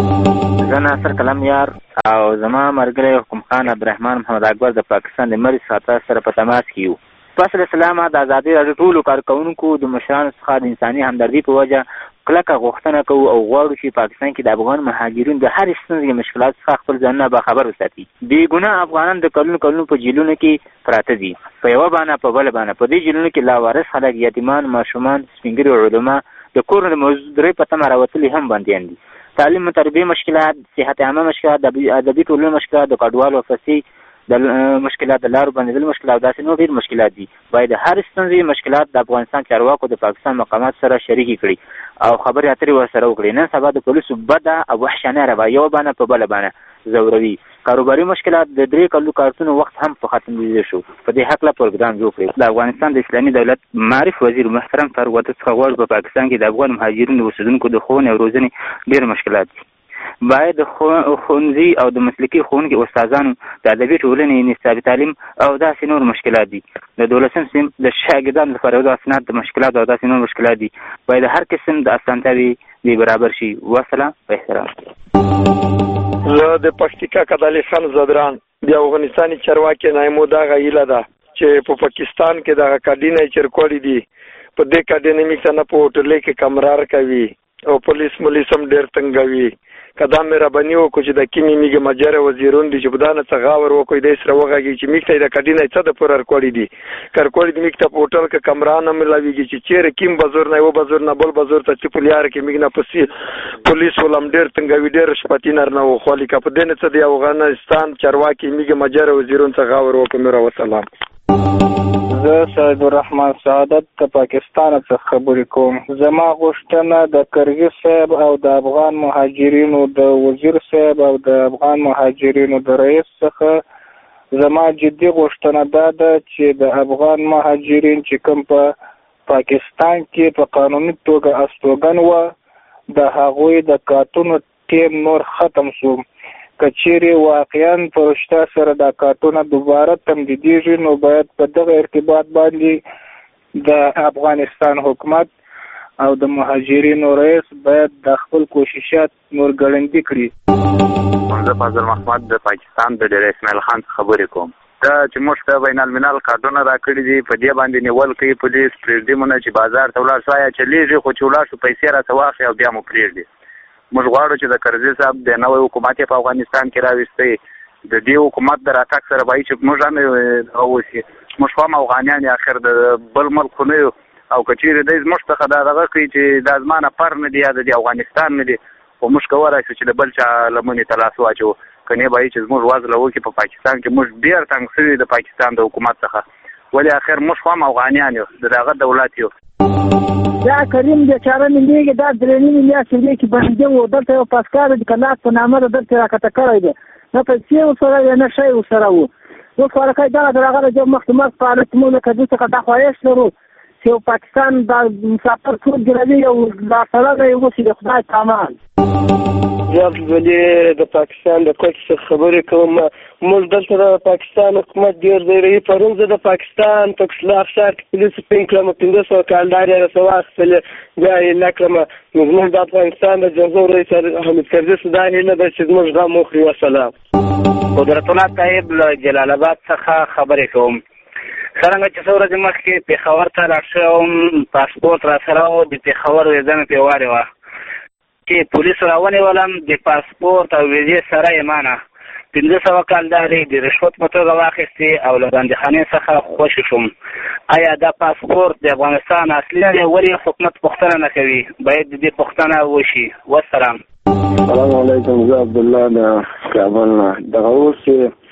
Speaker 28: زه ناصر کلم یار او زما ملګری حکم خان عبدالرحمن محمد اکبر د پاکستان د مرکز څخه سره په تماس کې یو. پس له سلامه د ازادي راډیو ټولو کارکوونکو د مشرانو څخه د انساني همدردي په وجه کلکه غوښتنه کوو او غواړو چې پاکستان کې د افغان مهاجرینو د هرې ستونزې مشکلات څخه خپل ځانونه باخبر وساتي. بې ګناه افغانان د کلونو په جیلونو کې پراته دي، په یوه بانه په بله بانه. په دې جیلونو کې لاوارث خلک، یتیمان، ماشومان، سپین ږیري علما د کور د مزدورۍ په تمه راوتلي هم بندیان دي. تعلیم و تربیه مشکلات، صحت عامه مشکلات، ادبي ټولنې مشکلات، د کډوالو او فصیح د مشکلات، د لارو بندېدل مشکلات، داسې نور ډېر مشکلات دي. باید د هر ستونزې مشکلات د افغانستان چارواکو د پاکستان مقامات سره شریکې کړي او خبرې اترې ورسره وکړي. نن سبا د پولیسو بده او وحشانه رویه یوه بانه په بله بانه ځوروي. کاروباري مشکلات د 3 کلو کارتونو وخت هم په ختمېدو شو. په دې هکله پروګرام جوړ کړي. د افغانستان د اسلامي دولت معرف وزیر محترم فاروق څخه غواړو په پاکستان کې د افغان مهاجرینو اوسېدونکو د ښوونې او روزنې ډېر مشکلات دي. باید د ښوونځي او د مسلکي ښوونکي استادانو د ادبي ټولنې نصابي تعلیم او داسې نور مشکلات دي. د 12م صنف د شاګردانو لپاره د اسناد د مشکلات او داسې نور مشکلات دي. باید هر قسم د اسانتیاوې دې برابر شي. وسلام په احترام.
Speaker 3: زه د پکتیکا کدالي خان زدران د افغانستاني چارواکي نایمو دغه هیله ده چې په پاکستان کې دغه کډینه چرکوړي دي. په دې کډینه میکسه نه په هوټل کې کمرار کوي او پولیس هم ډېر تنګوي. کدا مهرباني وکړو چې د کیمې میګه مجره وزیرون دي چې بدانه څه غاور وکړي د سره وغږی چې میکته د کډینه څه د پرر کوړی دي کړکوړی د میکته پورټل کې کمرانه ملاویږي چې چیرې کیم بازار نه و بازار نه بل بازار ته چې پلیار کې میګنه پسی پولیس ولم ډیر څنګه ډیر شپتینر نه و خو لیک په دنه څه دی افغانستان چرواکي میګه مجره وزیرون څه غاور وکړي میرا وسلام
Speaker 10: زه سید الرحمن سعادت د پاکستان څخه خبرې کوم. زما غوښتنه د کرزي صاحب او د افغان مهاجرینو د وزیر صاحب او د افغان مهاجرینو د رئیس څخه زما جدي غوښتنه دا ده چې د افغان مهاجرین چې کوم په پاکستان کې په قانوني توګه استوګن و د هغوی د کارتونو ټیم نور ختم شو. کچېرې واقعا فرشته سره د کارتونه دوباره تمدیدیږي نو باید په دغه ارتباط باندې د افغانستان حکومت او د مهاجرینو رئیس باید د خپل کوششات نور ګړندي کړي.
Speaker 7: زه فضل محمد د پاکستان د ډیر اسماعیل خان خبرې کوم. دا چې موږ ته بین الملل کارتونه راکړي دي په دې باندې نیول کوي پولیس پرېږدي چې بازار ته ولاړ شي چلیږي خو چې ولاړ شو پیسې راته واخلي او بیا مو پرېږدي. موږ غواړو چې د کرزي صاحب د نوې حکومت په افغانستان کې راوستي د دې حکومت د راتګ سره به چې موږ هم اوسي موږ هم افغانان اخر د بل ملک نه یو او کچېرې د زموږ څخه دا دغه کوي چې د ازمانه پر نه دی د افغانستان نه دی او موږ کولی شو چې د بل چا لمنې ته لاس واچو کني به چې زموږ وضع وکړي په پاکستان کې موږ ډېر تنګ شوي د پاکستان د حکومت څخه ولې اخر موږ هم افغانان یو د هغه دولت یو.
Speaker 11: دا کریم بیچاره مليږي دا درېنی میاشتې کې باندې و دلته یو پاسکار د کلاس په نامه دلته راکته کړی دی نه پیسې وسره نه شی وسره و نو فرقای دا دغه د محکمات په اړه موږ کدي څه دا خوایش لرو چې پاکستان د مسافر ټول ګرځي او لا سره یو څه د خدای تمام.
Speaker 14: زه د پاکستان د کوټ څخه خبرې کوم. موږ دلته د پاکستان حکومت ډېر دی پرون زه د پاکستان په کښلاف ښار کې پولیس پین کړم 500 کالدارې رسوا اخیستلې بیا یې نه کړم. زموږ د افغانستان د جمهور رئیس حامد کرزي دا هیله ده چې زموږ غم وخوري. وسلام.
Speaker 28: قدرت الله طیب له جلال آباد څخه خبرې کوم. څرنګه چې څو ورځې مخکې پېښور ته لاړ شوم پاسپورت را سره و د پېښور ویزه مې پرې وارې وه چې پولیسو راونیولم د پاسپورت او ویزې سره یې مانه 500 کالدارې د رشوت په توګه واخیستې او له بندیخانې څخه خوشې شوم. آیا دا پاسپورت د افغانستان اصلي دی ولې حکومت پوښتنه نه کوي؟ باید د دې پوښتنه وشي. والسلام.
Speaker 15: السلام علیکم. زه عبدالله د کابل نه. دغه اوس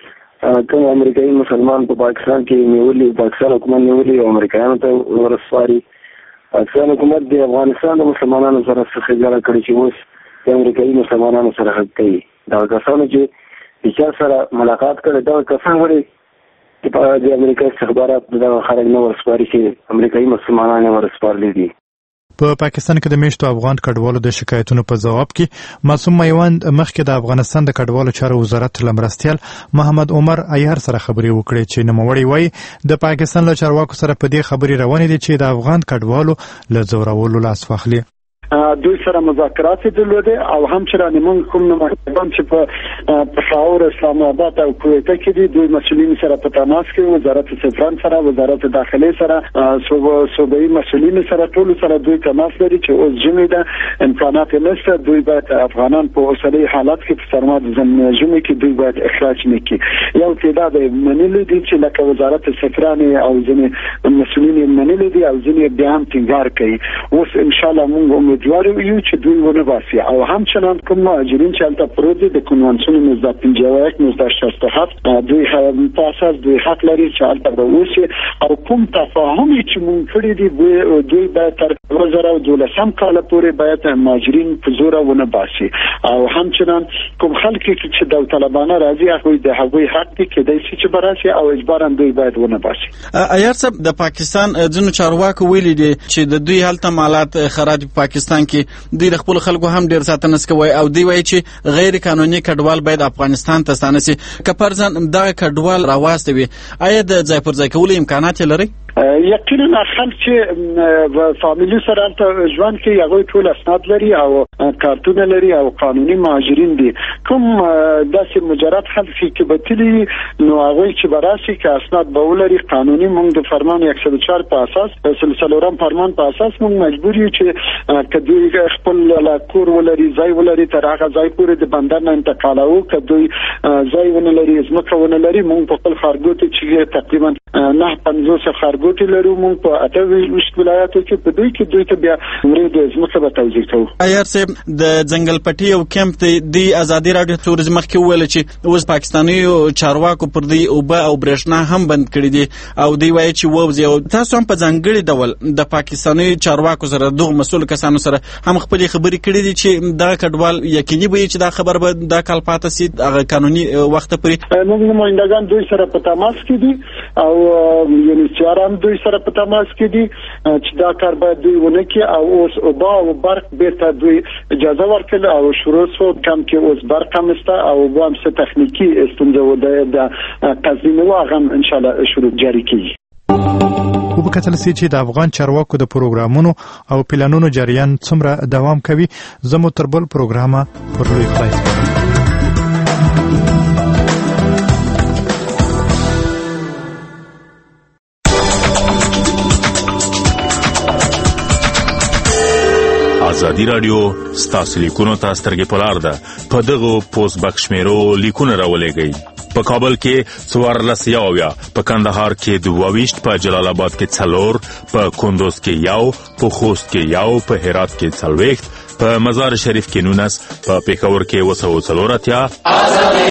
Speaker 15: کوم امریکایي مسلمان په پاکستان کې نیولي پاکستان حکومت نیولي او امریکایانو ته ورسپاري. پاکستان حکومت د افغانستان د مسلمانانو سره ښېګڼه کړې چې اوس د امریکایي مسلمانانو سره حق کوي. دغه کسانو چې د چا سره ملاقات کړی دغه کسان ولې د امریکا استخبارات دغه خلک نه ورسپاري چې امریکایي مسلمانان یې ورسپارلي دي.
Speaker 21: په پاکستان کې د میشتو افغان کډوالو د شکایتونو په جواب کې معصوم میوند مخکې د افغانستان د کډوالو چارو وزارت لمرستیال محمد عمر ایار سره خبرې وکړې چې نوموړی وایي د پاکستان له چارواکو سره په دې خبرې روانې دي چې د افغان کډوالو له ځورولو لاس واخلي.
Speaker 16: دوی سره مذاکرات درلوده او همچنان موږ کوم نمایندگان چې په پېښور اسلام آباد او کویت کې دي دوی مسؤلین سره په تماس کې وزارت سفران سره وزارت داخلي سره صوبایي مسؤلین سره ټول سره دوی تماس لري چې اوس جمعې ده امکانات نشته دوی باید افغانان په اوسنۍ حالت کې په سرماد جمعې کې دوی باید اخراج نکړي. یو تعداد منلي دي چې لکه وزارت سفران او ځینې مسؤلین منلي دي او ځینې بیا هم ټینګار کوي. اوس ان شاء الله موږ امیدوار یو چې دوی ونه باسي او همچنان کوم مهاجرین چې البته پروت دي د کنوانسیون 1951 1967 دوی په اساس دوی حق لري چې البته به وشي او کوم تفاهم چې مونږ کړی دي دوی باید تر 2012 کال پورې باید مهاجرین په زور ونه باسي او همچنان کوم خلک چې داوطلبانه راځي هغه د هغوی حق دي چې دای چې براسي او اجبارا دوی باید ونه باسي.
Speaker 17: ایار صاحب د پاکستان ځینو چارواکو ویلي دي چې د دوی هلته مالات خراج په پاکستان کې دوی خپل خلکو هم ډیر ساتنه کوي او دوی وایي چې غیر قانوني کډوال باید افغانستان ته ستانسي که پرځن دا کډوال راوستوي. آیا د ځای پر ځای کولو امکانات لري؟
Speaker 16: یقینا خلک چې فامیلی سره هلته ژوند کوي هغوی ټول اسناد لري او کارتونه لري او قانوني مهاجرین دي. کوم داسې مجرد خلک چې به تلي نو هغوی چې به راشي که اسناد به ولري قانوني موږ د فرمان 104 په اساس 104 فرمان په اساس موږ مجبور یو چې که دوی خپل کور ولري ځای ولري تر هغه ځای پورې د بندر نه انتقالوو. که دوی ځای ونه لري ځمکه ونه لري موږ په خپل ښارګوټي چې تقریبا 950 ښارګوټي لرو موږ په 28 ولایاتو کې په دوی کې دوی ته بیا د ځمکه به توزیع کوو.
Speaker 17: ایار صاحب د ځنګل پټي او کیمپ د ازادي راډیو تورز مخکې وویل چې اوس پاکستانیو چارواکو پر دې اوبه او برېښنا هم بند کړي دي او دوی وایي چې ووځي. او تاسو هم په ځانګړي ډول د پاکستانیو چارواکو سره دغه مسؤل کسانو سره هم خپلې خبرې کړي دي چې دا کډوال یقیني به چې دا خبر به دا کال پاته سي هغه قانوني وخت پورې.
Speaker 16: موږ نمائندگان دوی سره په تماس کې دي او یونیسیار هم دوی سره په تماس کې دي چې دا کار باید دوی ونه کړي او اوس اوبه او برق بیرته دوی اجازه ورکړي او شروع شو کم کې اوس برق هم شته او اوبه هم څه تخنیکي ستونزه د تنظیم هغه ان شاء الله شروع جاری کیږي.
Speaker 21: وبکتل سي چې د افغان چارواکو د پروګرامونو او پلانونو جریان څومره دوام کوي زمو تر بل پروګرامه پر لوی خلاص.
Speaker 1: ازادي رادیو ستاسو لیکونو ته سترګې په لار ده. په دغو پوسټ بکس شمیرو لیکونه راولېږئ. په کابل کې 14 په کندهار کې 22 په جلال آباد کې 4 په کندوز کې 1 په خوست کې 1 په هرات کې 40 په مزار شریف کې 19 په پېښور کې 240